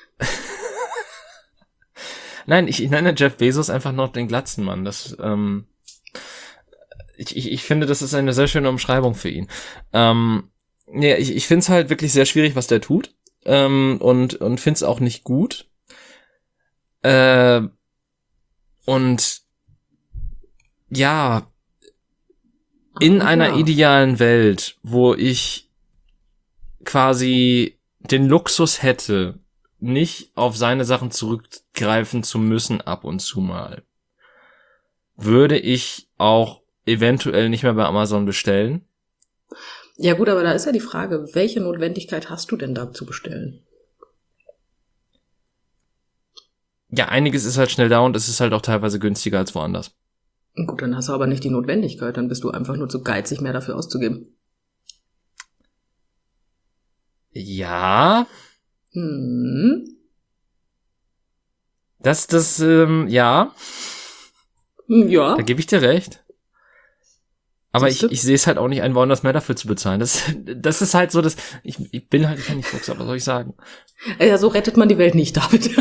Nein, ich, ich nenne Jeff Bezos einfach noch den Glatzenmann. Das, ähm, ich, ich, ich finde, das ist eine sehr schöne Umschreibung für ihn. Ähm, nee, ich, ich finde es halt wirklich sehr schwierig, was der tut. Ähm, und, und finde es auch nicht gut. Äh, und ja, in Ach, einer ja. idealen Welt, wo ich quasi den Luxus hätte, nicht auf seine Sachen zurückgreifen zu müssen ab und zu mal, würde ich auch eventuell nicht mehr bei Amazon bestellen. Ja gut, aber da ist ja die Frage, welche Notwendigkeit hast du denn da zu bestellen? Ja, einiges ist halt schnell da und es ist halt auch teilweise günstiger als woanders. Gut, dann hast du aber nicht die Notwendigkeit, dann bist du einfach nur zu geizig, mehr dafür auszugeben. Ja. Hm. Das, das, ähm, ja. Ja. Da gebe ich dir recht. Aber ich, ich sehe es halt auch nicht ein, woanders mehr dafür zu bezahlen. Das, das ist halt so, dass ich, ich bin halt kein Fuchs, aber was soll ich sagen? Ja, so rettet man die Welt nicht, David.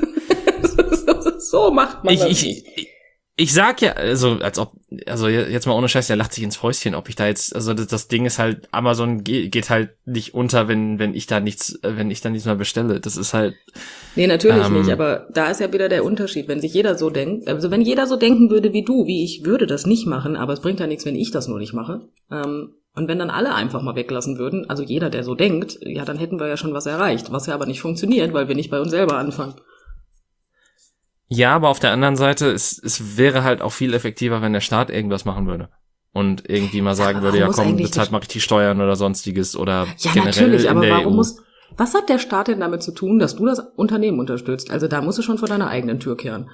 So macht man ich, das ich, nicht. Ich, ich sag ja, also als ob, also jetzt mal ohne Scheiß, der lacht sich ins Fäustchen, ob ich da jetzt, also das, das Ding ist halt, Amazon geht, geht halt nicht unter, wenn wenn ich da nichts, wenn ich da nichts mehr bestelle. Das ist halt. Nee, natürlich ähm, nicht, aber da ist ja wieder der Unterschied, wenn sich jeder so denkt, also wenn jeder so denken würde wie du, wie ich, würde das nicht machen, aber es bringt ja nichts, wenn ich das nur nicht mache. Ähm, und wenn dann alle einfach mal weglassen würden, also jeder, der so denkt, ja, dann hätten wir ja schon was erreicht, was ja aber nicht funktioniert, weil wir nicht bei uns selber anfangen. Ja, aber auf der anderen Seite, es, es wäre halt auch viel effektiver, wenn der Staat irgendwas machen würde. Und irgendwie mal sagen ja, würde, ja komm, bezahlt bezahlt mal richtig Steuern oder sonstiges oder ja, generell natürlich, in aber der warum E U. muss, was hat der Staat denn damit zu tun, dass du das Unternehmen unterstützt? Also da musst du schon vor deiner eigenen Tür kehren.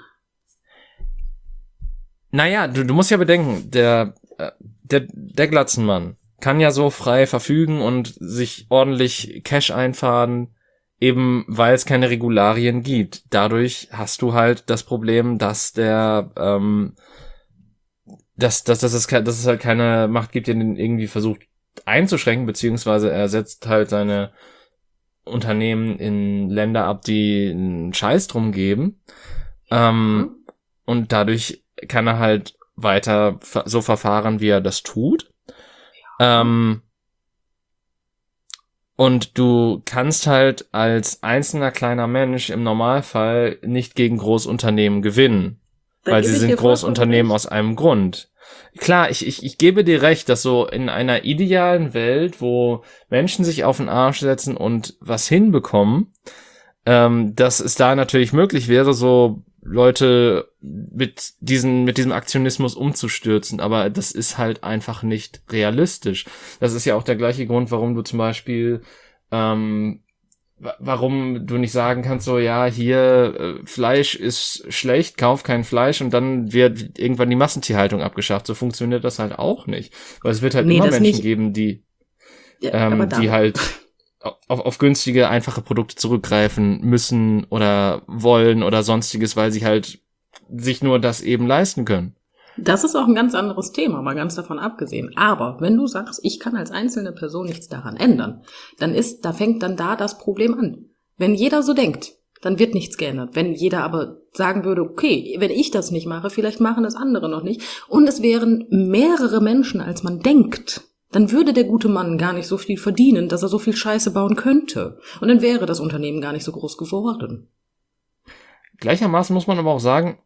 Naja, du, du musst ja bedenken, der, der, der Glatzenmann kann ja so frei verfügen und sich ordentlich Cash einfahren, eben weil es keine Regularien gibt. Dadurch hast du halt das Problem, dass der, ähm, dass, dass, dass, es, dass es halt keine Macht gibt, die den irgendwie versucht einzuschränken, beziehungsweise er setzt halt seine Unternehmen in Länder ab, die einen Scheiß drum geben. Ähm, mhm. Und dadurch kann er halt weiter so verfahren, wie er das tut. Ja. Ähm, Und du kannst halt als einzelner kleiner Mensch im Normalfall nicht gegen Großunternehmen gewinnen. Da weil gebe sie ich sind dir vollkommen Großunternehmen recht. aus einem Grund. Klar, ich, ich, ich gebe dir recht, dass so in einer idealen Welt, wo Menschen sich auf den Arsch setzen und was hinbekommen, ähm, dass es da natürlich möglich wäre, so Leute mit diesen, mit diesem Aktionismus umzustürzen, aber das ist halt einfach nicht realistisch. Das ist ja auch der gleiche Grund, warum du zum Beispiel, ähm, wa- warum du nicht sagen kannst, so, ja, hier, äh, Fleisch ist schlecht, kauf kein Fleisch und dann wird irgendwann die Massentierhaltung abgeschafft. So funktioniert das halt auch nicht. Weil es wird halt Nee, immer das Menschen nicht. geben, die, Ja, aber ähm, die da, halt auf, auf günstige, einfache Produkte zurückgreifen müssen oder wollen oder sonstiges, weil sie halt sich nur das eben leisten können. das ist auch ein ganz anderes Thema, mal ganz davon abgesehen. Aber wenn du sagst, ich kann als einzelne Person nichts daran ändern, dann ist, da fängt dann da das Problem an. Wenn jeder so denkt, dann wird nichts geändert. Wenn jeder aber sagen würde, okay, wenn ich das nicht mache, vielleicht machen das andere noch nicht, und es wären mehrere Menschen, als man denkt, dann würde der gute Mann gar nicht so viel verdienen, dass er so viel Scheiße bauen könnte. Und dann wäre das Unternehmen gar nicht so groß geworden. Gleichermaßen muss man aber auch sagen,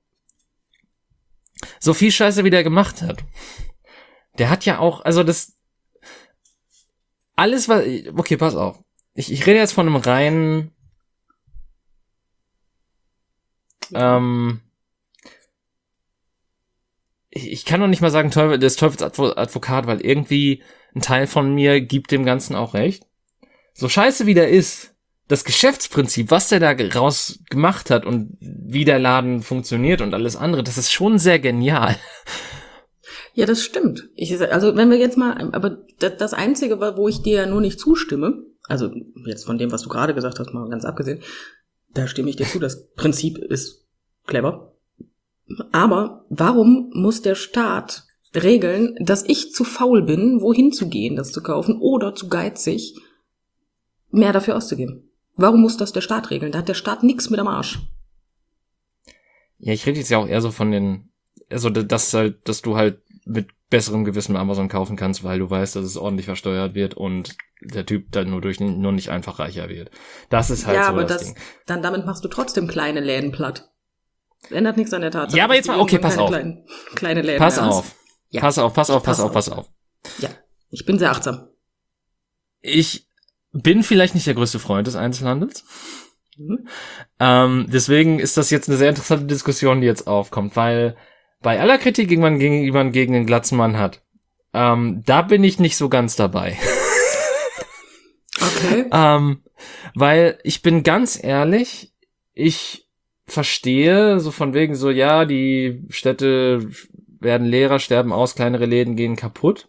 so viel Scheiße, wie der gemacht hat, der hat ja auch, also das, alles was, okay, pass auf. Ich, ich rede jetzt von einem reinen, ähm, ich, ich kann doch nicht mal sagen, Teufel, des Teufels Advo- Advokat, weil irgendwie ein Teil von mir gibt dem Ganzen auch recht. So scheiße wie der ist, das Geschäftsprinzip, was der da raus gemacht hat und wie der Laden funktioniert und alles andere, das ist schon sehr genial. Ja, das stimmt. Ich, also wenn wir jetzt mal, aber das, das Einzige, wo ich dir ja nur nicht zustimme, also jetzt von dem, was du gerade gesagt hast, mal ganz abgesehen, da stimme ich dir zu, das Prinzip ist clever. Aber warum muss der Staat regeln, dass ich zu faul bin, wohin zu gehen, das zu kaufen, oder zu geizig, mehr dafür auszugeben? Warum muss das der Staat regeln? Da hat der Staat nichts mit am Arsch. Ja, ich rede jetzt ja auch eher so von den, also dass halt, dass du halt mit besserem Gewissen bei Amazon kaufen kannst, weil du weißt, dass es ordentlich versteuert wird und der Typ dann nur durch nur nicht einfach reicher wird. Das ist halt ja, so aber das, das, Ding. dann damit machst du trotzdem kleine Läden platt. Das ändert nichts an der Tatsache. Ja, aber jetzt dass mal, du okay, irgendwann pass keine auf. Kleinen, kleine Läden Pass mehr hast. auf. Ja. Pass auf, pass auf, pass Pass auf, pass auf. Ja, ich bin sehr achtsam. Ich bin vielleicht nicht der größte Freund des Einzelhandels. Mhm. Ähm, deswegen ist das jetzt eine sehr interessante Diskussion, die jetzt aufkommt, weil bei aller Kritik, die man gegen jemanden gegen den Glatzenmann hat, ähm, da bin ich nicht so ganz dabei. Okay. ähm, weil ich bin ganz ehrlich, ich verstehe so von wegen so, ja, die Städte werden leerer, sterben aus, kleinere Läden gehen kaputt.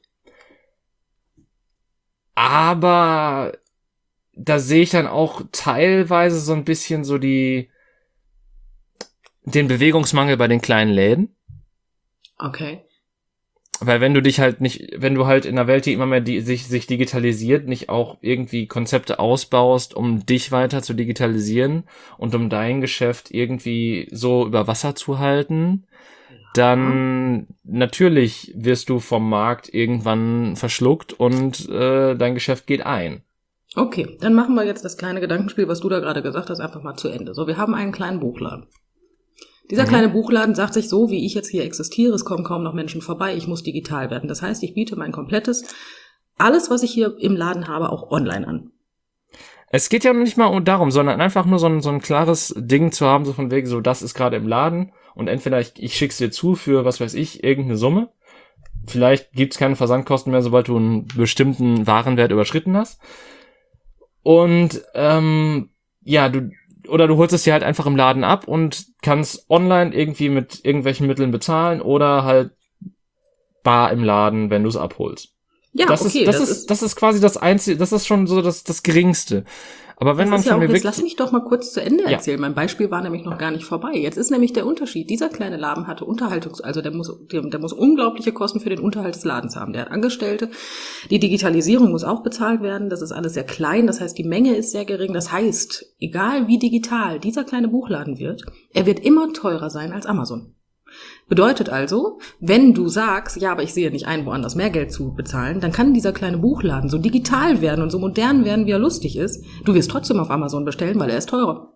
Aber da sehe ich dann auch teilweise so ein bisschen so die den Bewegungsmangel bei den kleinen Läden. Okay. Weil wenn du dich halt nicht, wenn du halt in einer Welt, die immer mehr die, sich, sich digitalisiert, nicht auch irgendwie Konzepte ausbaust, um dich weiter zu digitalisieren und um dein Geschäft irgendwie so über Wasser zu halten, dann natürlich wirst du vom Markt irgendwann verschluckt und äh, dein Geschäft geht ein. Okay, dann machen wir jetzt das kleine Gedankenspiel, was du da gerade gesagt hast, einfach mal zu Ende. So, wir haben einen kleinen Buchladen. Dieser Mhm. kleine Buchladen sagt sich so, wie ich jetzt hier existiere, es kommen kaum noch Menschen vorbei, ich muss digital werden. Das heißt, ich biete mein komplettes, alles, was ich hier im Laden habe, auch online an. Es geht ja nicht mal darum, sondern einfach nur so ein, so ein klares Ding zu haben, so von wegen so, das ist gerade im Laden und entweder ich, ich schick's dir zu für, was weiß ich, irgendeine Summe. Vielleicht gibt's keine Versandkosten mehr, sobald du einen bestimmten Warenwert überschritten hast. Und ähm, ja, du oder du holst es dir halt einfach im Laden ab und kannst online irgendwie mit irgendwelchen Mitteln bezahlen oder halt bar im Laden, wenn du es abholst. Ja, das okay, ist das, das ist ist, das ist quasi das einzige, das ist schon so das das geringste. Aber wenn das man ist ja von auch, mir jetzt wirklich lass mich doch mal kurz zu Ende Ja. erzählen. Mein Beispiel war nämlich noch gar nicht vorbei. Jetzt ist nämlich der Unterschied. Dieser kleine Laden hatte Unterhaltungs-, also der muss, der, der muss unglaubliche Kosten für den Unterhalt des Ladens haben. Der hat Angestellte. Die Digitalisierung muss auch bezahlt werden. Das ist alles sehr klein. Das heißt, die Menge ist sehr gering. Das heißt, egal wie digital dieser kleine Buchladen wird, er wird immer teurer sein als Amazon. Bedeutet also, wenn du sagst, ja, aber ich sehe nicht ein, woanders mehr Geld zu bezahlen, dann kann dieser kleine Buchladen so digital werden und so modern werden, wie er lustig ist. Du wirst trotzdem auf Amazon bestellen, weil er ist teurer.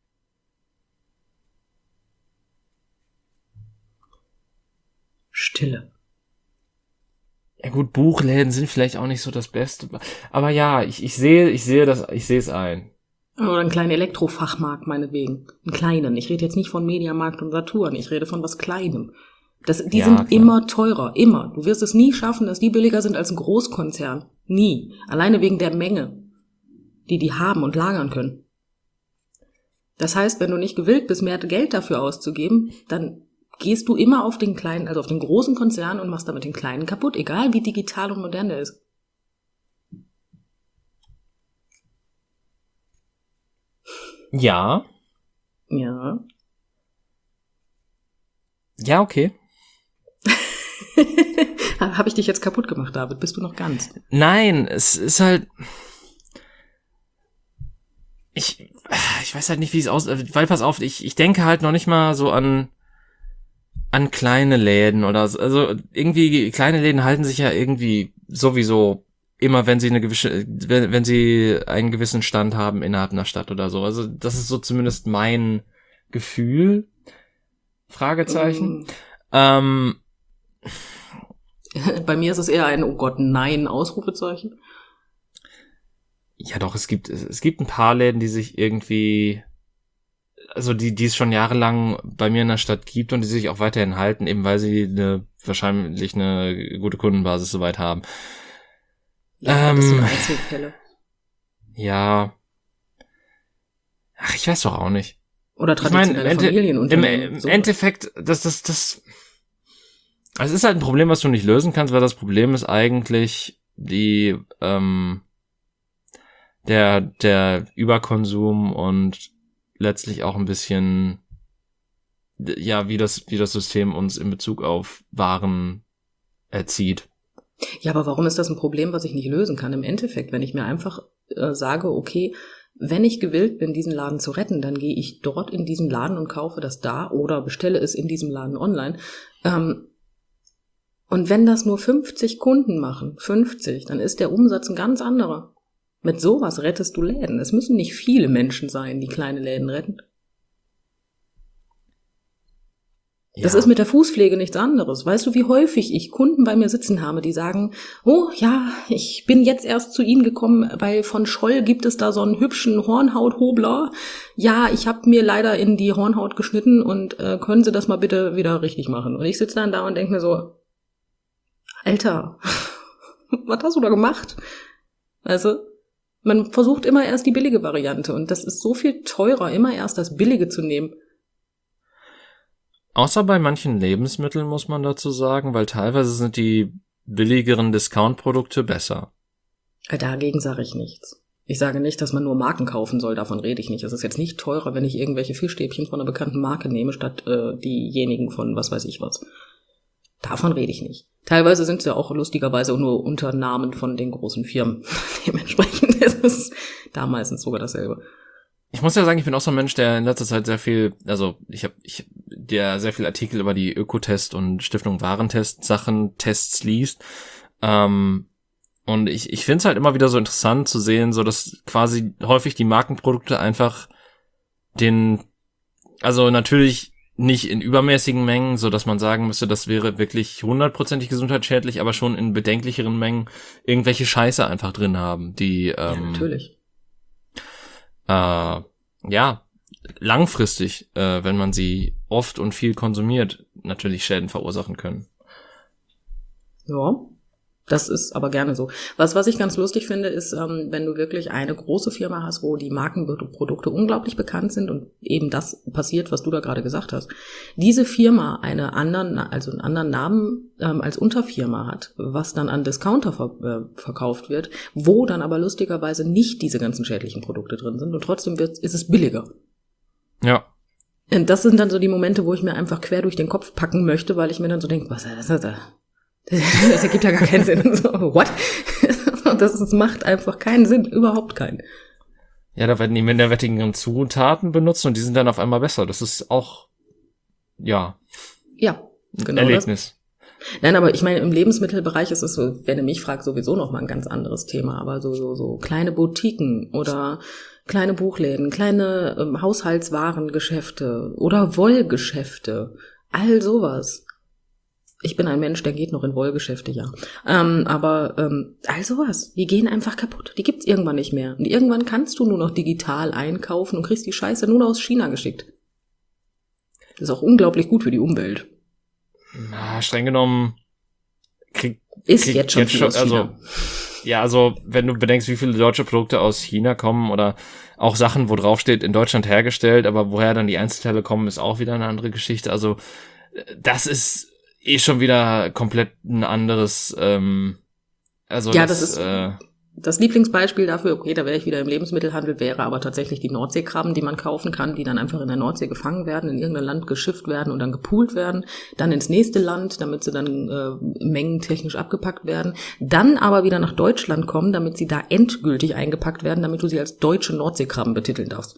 Stille. Ja gut, Buchläden sind vielleicht auch nicht so das Beste. Aber ja, ich, ich sehe, ich sehe das, ich sehe es ein. Oder einen kleinen Elektrofachmarkt meinetwegen. Einen kleinen. Ich rede jetzt nicht von Mediamarkt und Saturn. Ich rede von was Kleinem. Das, die Ja, sind klar. immer teurer. Immer. Du wirst es nie schaffen, dass die billiger sind als ein Großkonzern. Nie. Alleine wegen der Menge, die die haben und lagern können. Das heißt, wenn du nicht gewillt bist, mehr Geld dafür auszugeben, dann gehst du immer auf den kleinen, also auf den großen Konzern und machst damit den kleinen kaputt, egal wie digital und modern der ist. Ja. Ja. Ja, okay. Habe ich dich jetzt kaputt gemacht, David? Bist du noch ganz? Nein, es ist halt. Ich, ich weiß halt nicht, wie es aus. Weil pass auf, ich, ich denke halt noch nicht mal so an an kleine Läden oder so. Also irgendwie kleine Läden halten sich ja irgendwie sowieso immer, wenn sie eine gewisse, wenn, wenn sie einen gewissen Stand haben innerhalb einer Stadt oder so. Also das ist so zumindest mein Gefühl. Fragezeichen. Mm. Ähm, Bei mir ist es eher ein, oh Gott, nein, Ausrufezeichen. ja doch, es gibt, es gibt ein paar Läden, die sich irgendwie, also die, die es schon jahrelang bei mir in der Stadt gibt und die sich auch weiterhin halten, eben weil sie eine, wahrscheinlich eine gute Kundenbasis soweit haben. Ja, das sind Ähm, Einzelfälle. Ja. Ach, ich weiß doch auch nicht. Oder Ich meine, traditionelle im, Ende, im, Familienunternehmen. im so. Endeffekt, das, das, das, es ist halt ein Problem, was du nicht lösen kannst, weil das Problem ist eigentlich die, ähm, der, der Überkonsum und letztlich auch ein bisschen, ja, wie das, wie das System uns in Bezug auf Waren erzieht. Ja, aber warum ist das ein Problem, was ich nicht lösen kann? Im Endeffekt, wenn ich mir einfach äh, sage, okay, wenn ich gewillt bin, diesen Laden zu retten, dann gehe ich dort in diesen Laden und kaufe das da oder bestelle es in diesem Laden online. Ähm, und wenn das nur fünfzig Kunden machen, fünfzig, dann ist der Umsatz ein ganz anderer. Mit sowas rettest du Läden. Es müssen nicht viele Menschen sein, die kleine Läden retten. Das Ja. ist mit der Fußpflege nichts anderes. Weißt du, wie häufig ich Kunden bei mir sitzen habe, die sagen, oh ja, ich bin jetzt erst zu Ihnen gekommen, weil von Scholl gibt es da so einen hübschen Hornhauthobler. Ja, ich habe mir leider in die Hornhaut geschnitten und äh, können Sie das mal bitte wieder richtig machen? Und ich sitze dann da und denke mir so, Alter, was hast du da gemacht? Weißt du, man versucht immer erst die billige Variante und das ist so viel teurer, immer erst das Billige zu nehmen. Außer bei manchen Lebensmitteln muss man dazu sagen, weil teilweise sind die billigeren Discount-Produkte besser. Dagegen sage ich nichts. Ich sage nicht, dass man nur Marken kaufen soll, davon rede ich nicht. Es ist jetzt nicht teurer, wenn ich irgendwelche Fischstäbchen von einer bekannten Marke nehme, statt äh, diejenigen von was weiß ich was. Davon rede ich nicht. Teilweise sind sie ja auch lustigerweise nur unter Namen von den großen Firmen. Dementsprechend ist es da meistens sogar dasselbe. Ich muss ja sagen, ich bin auch so ein Mensch, der in letzter Zeit sehr viel, also ich habe ich, der sehr viel Artikel über die Ökotest und Stiftung Warentest Sachen, Tests liest. Ähm, und ich, ich finde es halt immer wieder so interessant zu sehen, so dass quasi häufig die Markenprodukte einfach den, also natürlich nicht in übermäßigen Mengen, so dass man sagen müsste, das wäre wirklich hundertprozentig gesundheitsschädlich, aber schon in bedenklicheren Mengen irgendwelche Scheiße einfach drin haben, die ähm, Ja, natürlich. äh, ja, langfristig, äh, wenn man sie oft und viel konsumiert, natürlich Schäden verursachen können. Ja, das ist aber gerne so. Was, was ich ganz lustig finde, ist, ähm, wenn du wirklich eine große Firma hast, wo die Markenprodukte unglaublich bekannt sind und eben das passiert, was du da gerade gesagt hast. Diese Firma eine anderen, also einen anderen Namen ähm, als Unterfirma hat, was dann an Discounter ver- äh, verkauft wird, wo dann aber lustigerweise nicht diese ganzen schädlichen Produkte drin sind und trotzdem wird, ist es billiger. Ja. Und das sind dann so die Momente, wo ich mir einfach quer durch den Kopf packen möchte, weil ich mir dann so denke, was ist das da? Das ergibt ja gar keinen Sinn. So, what? Das, das macht einfach keinen Sinn, überhaupt keinen. Ja, da werden die minderwertigeren Zutaten benutzt und die sind dann auf einmal besser. Das ist auch, ja. Ja, genau. Erlebnis. Das. Nein, aber ich meine, im Lebensmittelbereich ist es so, wenn du mich fragst, sowieso noch mal ein ganz anderes Thema. Aber so, so, so kleine Boutiquen oder kleine Buchläden, kleine ähm, Haushaltswarengeschäfte oder Wollgeschäfte, all sowas. Ich bin ein Mensch, der geht noch in Wollgeschäfte, ja. Ähm, aber ähm, all sowas, die gehen einfach kaputt. Die gibt's irgendwann nicht mehr. Und irgendwann kannst du nur noch digital einkaufen und kriegst die Scheiße nur noch aus China geschickt. Das ist auch unglaublich gut für die Umwelt. Na, streng genommen krieg, ist krieg jetzt schon viel aus China. Also, ja, also wenn du bedenkst, wie viele deutsche Produkte aus China kommen oder auch Sachen, wo drauf steht, in Deutschland hergestellt, aber woher dann die Einzelteile kommen, ist auch wieder eine andere Geschichte. Also das ist eh schon wieder komplett ein anderes, ähm, also ja, das, das ist äh, das Lieblingsbeispiel dafür, okay, da wäre ich wieder im Lebensmittelhandel, wäre aber tatsächlich die Nordseekrabben, die man kaufen kann, die dann einfach in der Nordsee gefangen werden, in irgendein Land geschifft werden und dann gepoolt werden, dann ins nächste Land, damit sie dann äh, mengentechnisch abgepackt werden, dann aber wieder nach Deutschland kommen, damit sie da endgültig eingepackt werden, damit du sie als deutsche Nordseekrabben betiteln darfst.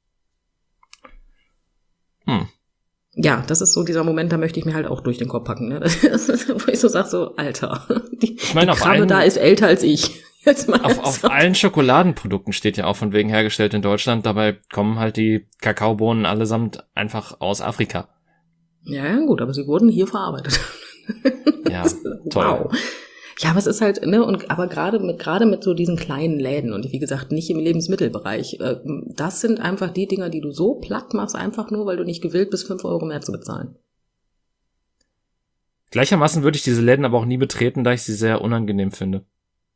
Hm. Ja, das ist so dieser Moment, da möchte ich mir halt auch durch den Kopf packen. Ne? Das ist, wo ich so sag, so, Alter, die, ich meine, die Krabbe allen, da ist älter als ich. Jetzt mal auf, auf allen Schokoladenprodukten steht ja auch von wegen hergestellt in Deutschland. Dabei kommen halt die Kakaobohnen allesamt einfach aus Afrika. Ja, ja, gut, aber sie wurden hier verarbeitet. Ja, toll. Wow. Ja, aber es ist halt, ne, und aber gerade mit gerade mit so diesen kleinen Läden und wie gesagt, nicht im Lebensmittelbereich, äh, das sind einfach die Dinger, die du so platt machst, einfach nur, weil du nicht gewillt bist, fünf Euro mehr zu bezahlen. Gleichermaßen würde ich diese Läden aber auch nie betreten, da ich sie sehr unangenehm finde.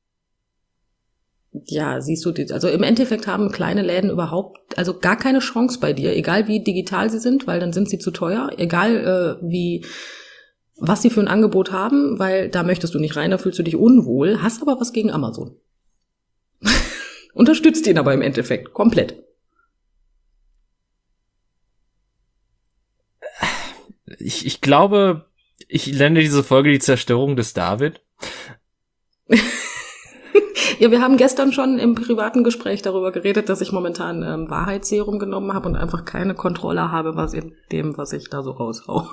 Ja, siehst du, also im Endeffekt haben kleine Läden überhaupt, also gar keine Chance bei dir, egal wie digital sie sind, weil dann sind sie zu teuer, egal äh, wie, was sie für ein Angebot haben, weil da möchtest du nicht rein, da fühlst du dich unwohl, hast aber was gegen Amazon. Unterstützt ihn aber im Endeffekt komplett. Ich, ich glaube, ich nenne diese Folge die Zerstörung des David. Ja, wir haben gestern schon im privaten Gespräch darüber geredet, dass ich momentan ähm, Wahrheitsserum genommen habe und einfach keine Kontrolle habe, was in dem, was ich da so raushau.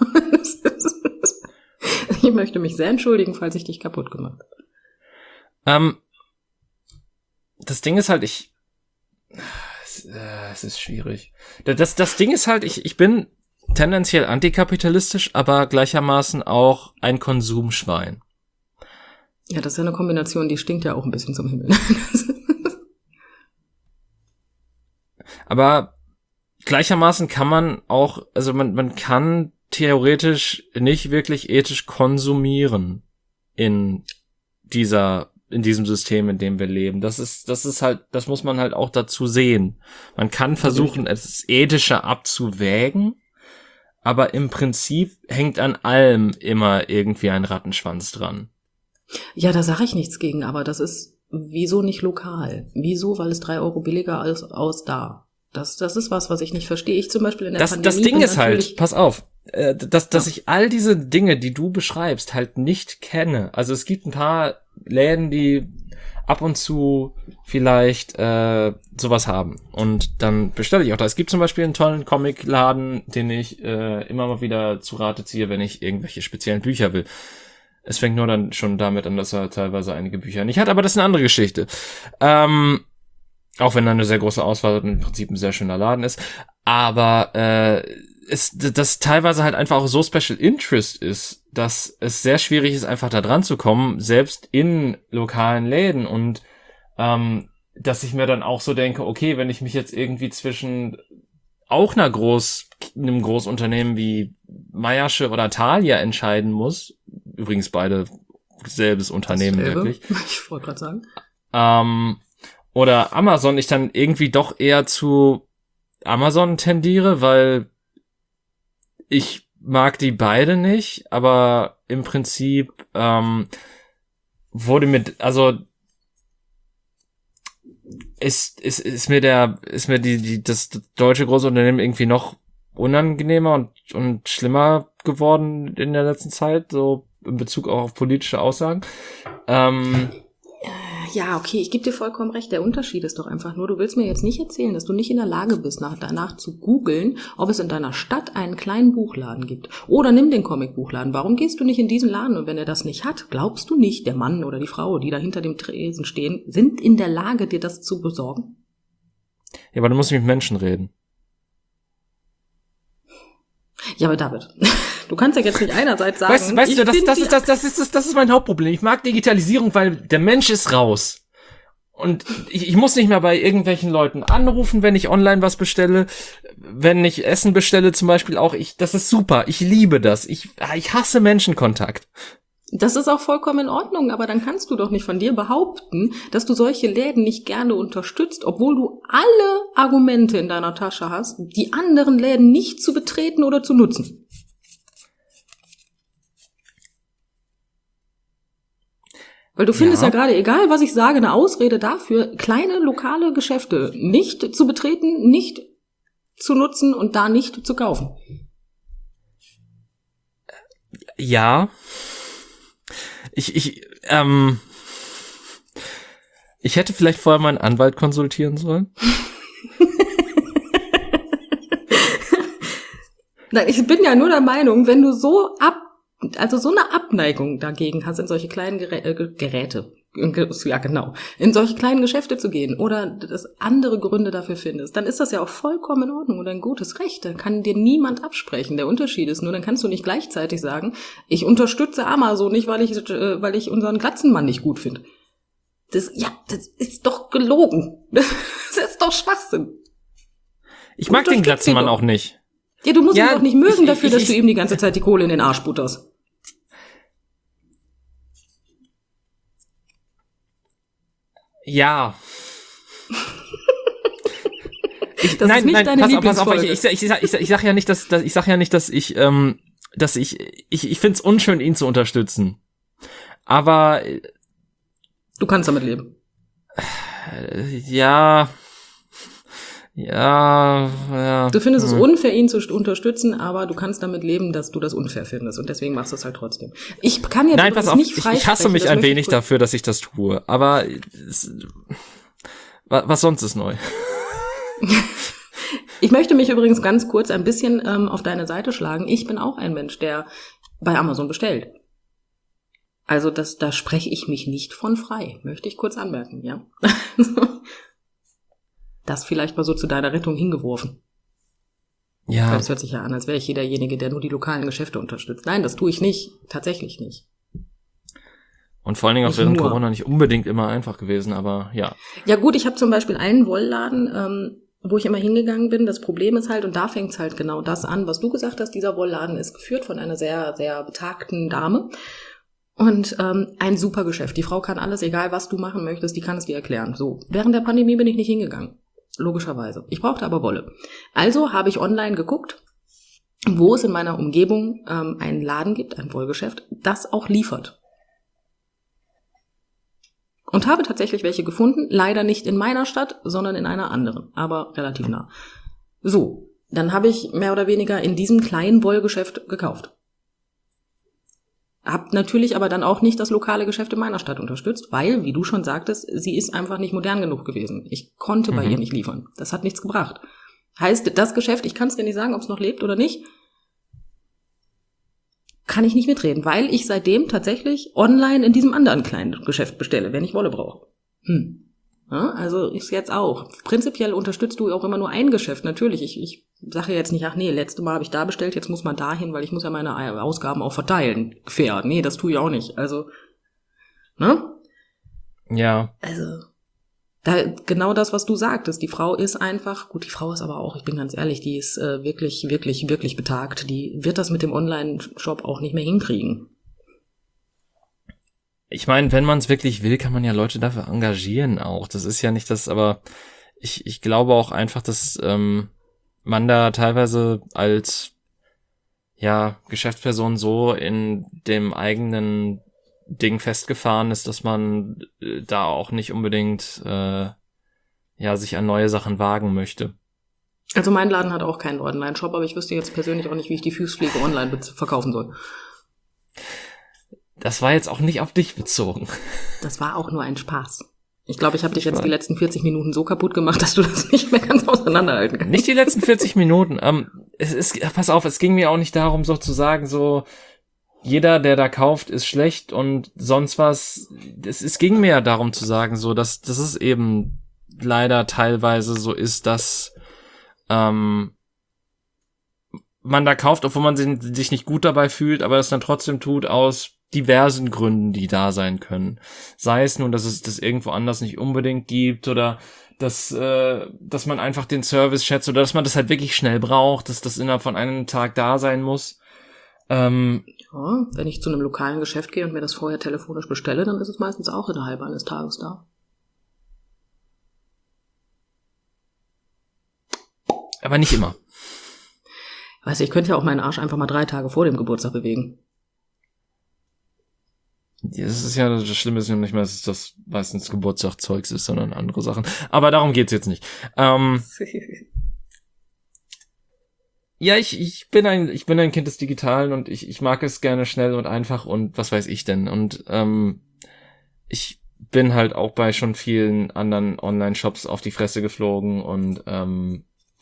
Ich möchte mich sehr entschuldigen, falls ich dich kaputt gemacht habe. Ähm, das Ding ist halt, ich, es, äh, es ist schwierig. Das, das Ding ist halt, ich, ich bin tendenziell antikapitalistisch, aber gleichermaßen auch ein Konsumschwein. Ja, das ist ja eine Kombination, die stinkt ja auch ein bisschen zum Himmel. Aber gleichermaßen kann man auch, also man, man kann theoretisch nicht wirklich ethisch konsumieren in dieser, in diesem System, in dem wir leben. Das ist, das ist halt, das muss man halt auch dazu sehen. Man kann versuchen, es ethischer abzuwägen, aber im Prinzip hängt an allem immer irgendwie ein Rattenschwanz dran. Ja, da sage ich nichts gegen, aber das ist, wieso nicht lokal? Wieso? Weil es drei Euro billiger als aus da. Das, das ist was, was ich nicht verstehe. Ich zum Beispiel in der das, Pandemie. Das Ding ist halt, pass auf, äh, dass, dass ja. ich all diese Dinge, die du beschreibst, halt nicht kenne. Also es gibt ein paar Läden, die ab und zu vielleicht äh, sowas haben. Und dann bestelle ich auch da. Es gibt zum Beispiel einen tollen Comicladen, den ich äh, immer mal wieder zu Rate ziehe, wenn ich irgendwelche speziellen Bücher will. Es fängt nur dann schon damit an, dass er teilweise einige Bücher nicht hat, aber das ist eine andere Geschichte. Ähm, auch wenn da eine sehr große Auswahl und im Prinzip ein sehr schöner Laden ist. Aber äh, es, das teilweise halt einfach auch so Special Interest ist, dass es sehr schwierig ist, einfach da dran zu kommen, selbst in lokalen Läden. Und ähm, dass ich mir dann auch so denke, okay, wenn ich mich jetzt irgendwie zwischen auch einer Groß, einem Großunternehmen wie Meiersche oder Thalia entscheiden muss, übrigens beide selbes Unternehmen Dasselbe. wirklich. Ich wollte gerade sagen. Ähm, oder Amazon, ich dann irgendwie doch eher zu Amazon tendiere, weil ich mag die beide nicht, aber im Prinzip ähm, wurde mir, also ist ist ist mir der ist mir die die das deutsche Großunternehmen irgendwie noch unangenehmer und und schlimmer geworden in der letzten Zeit, so in Bezug auch auf politische Aussagen. Ähm, ja, okay, ich gebe dir vollkommen recht. Der Unterschied ist doch einfach nur, du willst mir jetzt nicht erzählen, dass du nicht in der Lage bist, nach, danach zu googeln, ob es in deiner Stadt einen kleinen Buchladen gibt. Oder nimm den Comicbuchladen. Warum gehst du nicht in diesen Laden? Und wenn er das nicht hat, glaubst du nicht, der Mann oder die Frau, die da hinter dem Tresen stehen, sind in der Lage, dir das zu besorgen? Ja, aber du musst mit Menschen reden. Ja, aber David, du kannst ja jetzt nicht einerseits sagen... Weißt, weißt du, das, das, ist, das, das, ist, das, das ist mein Hauptproblem. Ich mag Digitalisierung, weil der Mensch ist raus. Und ich, ich muss nicht mehr bei irgendwelchen Leuten anrufen, wenn ich online was bestelle. Wenn ich Essen bestelle zum Beispiel auch. Ich, das ist super. Ich liebe das. Ich, ich hasse Menschenkontakt. Das ist auch vollkommen in Ordnung, aber dann kannst du doch nicht von dir behaupten, dass du solche Läden nicht gerne unterstützt, obwohl du alle Argumente in deiner Tasche hast, die anderen Läden nicht zu betreten oder zu nutzen. Weil du findest ja, ja gerade, egal was ich sage, eine Ausrede dafür, kleine lokale Geschäfte nicht zu betreten, nicht zu nutzen und da nicht zu kaufen. Ja. Ich, ich, ähm, ich hätte vielleicht vorher meinen Anwalt konsultieren sollen. Nein, ich bin ja nur der Meinung, wenn du so ab, also so eine Abneigung dagegen hast, in solche kleinen Gerä- äh, Geräte, ja genau, in solche kleinen Geschäfte zu gehen oder dass andere Gründe dafür findest, dann ist das ja auch vollkommen in Ordnung und ein gutes Recht. Dann kann dir niemand absprechen. Der Unterschied ist nur, dann kannst du nicht gleichzeitig sagen, ich unterstütze Amazon nicht, weil ich, äh, weil ich unseren Glatzenmann nicht gut finde. Das, ja, das ist doch gelogen. Das ist doch Schwachsinn. Ich mag den Glatzenmann auch nicht. Ja, du musst ja, ihn doch nicht mögen ich, dafür, ich, dass ich, du ihm die ganze Zeit die Kohle in den Arsch butterst. Ja. Ich, das nein, ist nicht nein, deine pass auf, pass auf, Lieblingsfolge. ich, ich, ich, ich, ich sag ja nicht, dass, dass ich sag ja nicht, dass ich, ähm, dass ich, ich, ich find's unschön, ihn zu unterstützen. Aber du kannst damit leben. Äh, ja, ja, ja. Du findest hm. es unfair, ihn zu unterstützen, aber du kannst damit leben, dass du das unfair findest und deswegen machst du es halt trotzdem. Ich kann jetzt Nein, pass auf, nicht ich, ich hasse mich ein wenig dafür, dass ich das tue, aber es, was sonst ist neu? Ich möchte mich übrigens ganz kurz ein bisschen ähm, auf deine Seite schlagen. Ich bin auch ein Mensch, der bei Amazon bestellt. Also das, da spreche ich mich nicht von frei, möchte ich kurz anmerken, ja. Das vielleicht mal so zu deiner Rettung hingeworfen. Ja. Weil das hört sich ja an, als wäre ich hier derjenige, der nur die lokalen Geschäfte unterstützt. Nein, das tue ich nicht. Tatsächlich nicht. Und vor allen Dingen auch nicht während nur. Corona nicht unbedingt immer einfach gewesen, aber ja. Ja gut, ich habe zum Beispiel einen Wollladen, ähm, wo ich immer hingegangen bin. Das Problem ist halt, und da fängt es halt genau das an, was du gesagt hast, dieser Wollladen ist geführt von einer sehr, sehr betagten Dame. Und ähm, ein super Geschäft. Die Frau kann alles, egal was du machen möchtest, die kann es dir erklären. So, während der Pandemie bin ich nicht hingegangen. Logischerweise. Ich brauchte aber Wolle. Also habe ich online geguckt, wo es in meiner Umgebung ähm, einen Laden gibt, ein Wollgeschäft, das auch liefert. Und habe tatsächlich welche gefunden, leider nicht in meiner Stadt, sondern in einer anderen, aber relativ nah. So, dann habe ich mehr oder weniger in diesem kleinen Wollgeschäft gekauft. Hab natürlich aber dann auch nicht das lokale Geschäft in meiner Stadt unterstützt, weil, wie du schon sagtest, sie ist einfach nicht modern genug gewesen. Ich konnte bei Mhm. ihr nicht liefern. Das hat nichts gebracht. Heißt, das Geschäft, ich kann es dir nicht sagen, ob es noch lebt oder nicht, kann ich nicht mitreden, weil ich seitdem tatsächlich online in diesem anderen kleinen Geschäft bestelle, wenn ich Wolle brauche. Hm. Ja, also ist jetzt auch. Prinzipiell unterstützt du auch immer nur ein Geschäft. Natürlich, ich, ich sage jetzt nicht, ach nee, letztes Mal habe ich da bestellt, jetzt muss man da hin, weil ich muss ja meine Ausgaben auch verteilen. Fair. Nee, das tue ich auch nicht. Also, ne? Ja. Also, da, genau das, was du sagtest. Die Frau ist einfach, gut, die Frau ist aber auch, ich bin ganz ehrlich, die ist äh, wirklich, wirklich, wirklich betagt. Die wird das mit dem Online-Shop auch nicht mehr hinkriegen. Ich meine, wenn man es wirklich will, kann man ja Leute dafür engagieren auch. Das ist ja nicht das, aber ich, ich glaube auch einfach, dass ähm, man da teilweise als ja Geschäftsperson so in dem eigenen Ding festgefahren ist, dass man äh, da auch nicht unbedingt äh, ja sich an neue Sachen wagen möchte. Also mein Laden hat auch keinen Online-Shop, aber ich wüsste jetzt persönlich auch nicht, wie ich die Fußpflege online be- verkaufen soll. Das war jetzt auch nicht auf dich bezogen. Das war auch nur ein Spaß. Ich glaube, ich habe dich jetzt die letzten vierzig Minuten so kaputt gemacht, dass du das nicht mehr ganz auseinanderhalten kannst. Nicht die letzten vierzig Minuten. Ähm, es ist, pass auf, es ging mir auch nicht darum, so zu sagen, so, jeder, der da kauft, ist schlecht und sonst was. Es, es ging mir ja darum zu sagen, so, dass, dass es eben leider teilweise so ist, dass, ähm, man da kauft, obwohl man sich nicht gut dabei fühlt, aber das dann trotzdem tut aus diversen Gründen, die da sein können. Sei es nun, dass es das irgendwo anders nicht unbedingt gibt oder dass äh, dass man einfach den Service schätzt oder dass man das halt wirklich schnell braucht, dass das innerhalb von einem Tag da sein muss. Ähm, ja, wenn ich zu einem lokalen Geschäft gehe und mir das vorher telefonisch bestelle, dann ist es meistens auch innerhalb eines Tages da. aber nicht immer. Weißt du, ich könnte ja auch meinen Arsch einfach mal drei Tage vor dem Geburtstag bewegen. Das ist ja, das Schlimme ist ja nicht mehr, dass das meistens Geburtstagszeugs ist, sondern andere Sachen. Aber darum geht's jetzt nicht. Ähm, ja, ich, ich bin ein, ich bin ein Kind des Digitalen und ich, ich mag es gerne schnell und einfach und was weiß ich denn. Und ähm, ich bin halt auch bei schon vielen anderen Online-Shops auf die Fresse geflogen und ähm,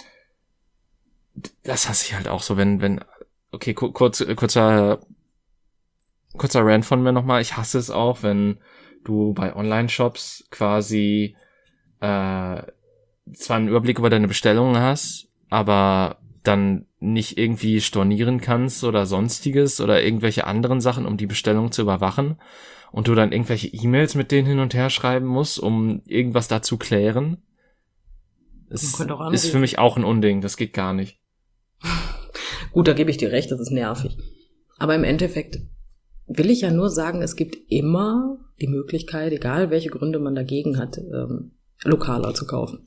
das hasse ich halt auch so, wenn, wenn, okay, kurz, kurzer Kurzer Rant von mir nochmal. Ich hasse es auch, wenn du bei Online-Shops quasi äh, zwar einen Überblick über deine Bestellungen hast, aber dann nicht irgendwie stornieren kannst oder sonstiges oder irgendwelche anderen Sachen, um die Bestellung zu überwachen und du dann irgendwelche E-Mails mit denen hin und her schreiben musst, um irgendwas da zu klären. Es ist für mich auch ein Unding. Das geht gar nicht. Gut, da gebe ich dir recht, das ist nervig. Aber im Endeffekt will ich ja nur sagen, es gibt immer die Möglichkeit, egal welche Gründe man dagegen hat, ähm, lokaler zu kaufen.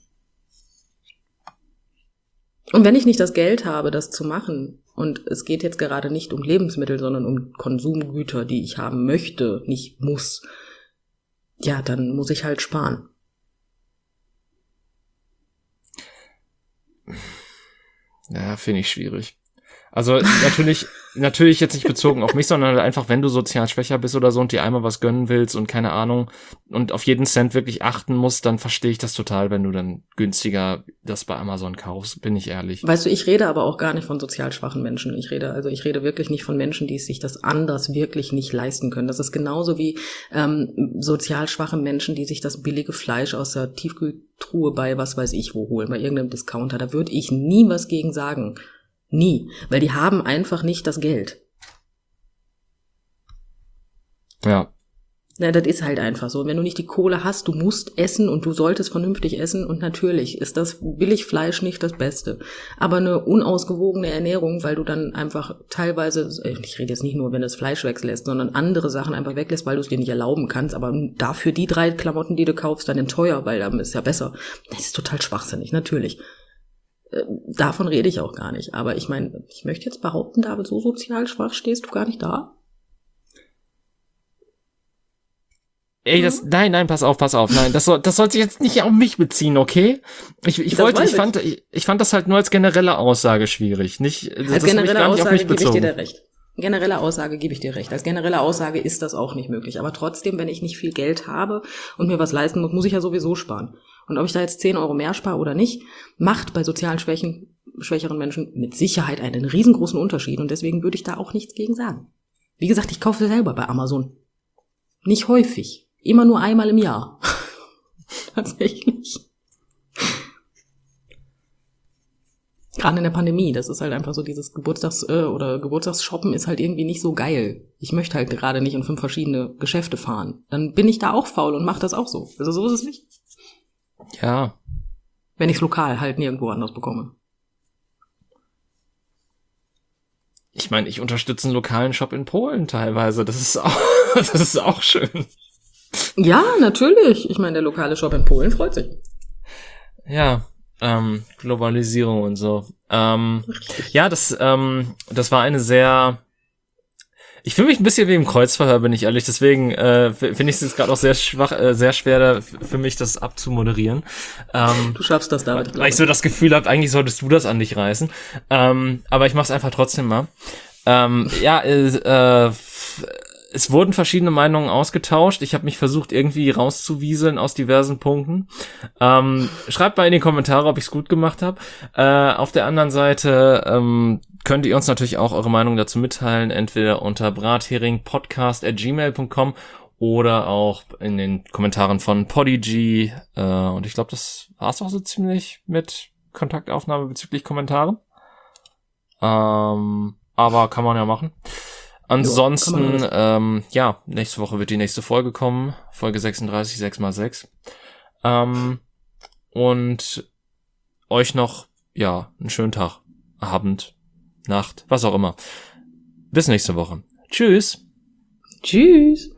Und wenn ich nicht das Geld habe, das zu machen, und es geht jetzt gerade nicht um Lebensmittel, sondern um Konsumgüter, die ich haben möchte, nicht muss, ja, dann muss ich halt sparen. Ja, finde ich schwierig. Also natürlich, natürlich jetzt nicht bezogen auf mich, sondern einfach, wenn du sozial schwächer bist oder so und dir einmal was gönnen willst und keine Ahnung und auf jeden Cent wirklich achten musst, dann verstehe ich das total, wenn du dann günstiger das bei Amazon kaufst, bin ich ehrlich. Weißt du, ich rede aber auch gar nicht von sozial schwachen Menschen. Ich rede, also ich rede wirklich nicht von Menschen, die sich das anders wirklich nicht leisten können. Das ist genauso wie ähm, sozial schwache Menschen, die sich das billige Fleisch aus der Tiefkühltruhe bei was weiß ich wo holen, bei irgendeinem Discounter. Da würde ich nie was gegen sagen. Nie, weil die haben einfach nicht das Geld. Ja. Ja, das ist halt einfach so. Und wenn du nicht die Kohle hast, du musst essen und du solltest vernünftig essen und natürlich ist das Billigfleisch nicht das Beste. Aber eine unausgewogene Ernährung, weil du dann einfach teilweise, ich rede jetzt nicht nur, wenn du das Fleisch weglässt, sondern andere Sachen einfach weglässt, weil du es dir nicht erlauben kannst, aber dafür die drei Klamotten, die du kaufst, dann in teuer, weil dann ist ja besser. Das ist total schwachsinnig, natürlich. Davon rede ich auch gar nicht. Aber ich meine, ich möchte jetzt behaupten, David, so sozial schwach stehst du gar nicht da. Ey, das, nein, nein, pass auf, pass auf, nein, das soll, das soll sich jetzt nicht auf mich beziehen, okay? Ich, ich wollte, ich fand, ich, ich fand das halt nur als generelle Aussage schwierig, nicht, als generelle Aussage gebe ich dir da recht. Generelle Aussage gebe ich dir recht. Als generelle Aussage ist das auch nicht möglich. Aber trotzdem, wenn ich nicht viel Geld habe und mir was leisten muss, muss ich ja sowieso sparen. Und ob ich da jetzt zehn Euro mehr spare oder nicht, macht bei sozialen Schwächen, schwächeren Menschen mit Sicherheit einen riesengroßen Unterschied. Und deswegen würde ich da auch nichts gegen sagen. Wie gesagt, ich kaufe selber bei Amazon. Nicht häufig. Immer nur einmal im Jahr. Tatsächlich. Gerade in der Pandemie, das ist halt einfach so, dieses Geburtstags- äh, oder Geburtstagsshoppen ist halt irgendwie nicht so geil. Ich möchte halt gerade nicht in fünf verschiedene Geschäfte fahren. Dann bin ich da auch faul und mache das auch so. Also so ist es nicht. Ja. Wenn ich es lokal halt nirgendwo anders bekomme. Ich meine, ich unterstütze einen lokalen Shop in Polen teilweise. Das ist auch, das ist auch schön. Ja, natürlich. Ich meine, der lokale Shop in Polen freut sich. Ja. Ähm, Globalisierung und so. Ähm, ja, das, ähm, das war eine sehr, ich fühle mich ein bisschen wie im Kreuzverhör, bin ich ehrlich, deswegen äh, finde ich es jetzt gerade auch sehr schwach, äh, sehr schwer da, für mich das abzumoderieren. Ähm, du schaffst das, David. Weil, weil ich so das Gefühl habe, eigentlich solltest du das an dich reißen. Ähm, aber ich mach's einfach trotzdem mal. Ähm, ja, äh, äh, es wurden verschiedene Meinungen ausgetauscht. Ich habe mich versucht, irgendwie rauszuwieseln aus diversen Punkten. Ähm, schreibt mal in die Kommentare, ob ich es gut gemacht habe. Äh, auf der anderen Seite ähm, könnt ihr uns natürlich auch eure Meinung dazu mitteilen, entweder unter brathering-podcast at gmail punkt com oder auch in den Kommentaren von Podigy. Äh, und ich glaube, das war's auch so ziemlich mit Kontaktaufnahme bezüglich Kommentare. Ähm, aber kann man ja machen. Ansonsten, jo, ähm, ja, nächste Woche wird die nächste Folge kommen. Folge sechsunddreißig, sechs mal sechs. Ähm, und euch noch, ja, einen schönen Tag, Abend, Nacht, was auch immer. Bis nächste Woche. Tschüss. Tschüss.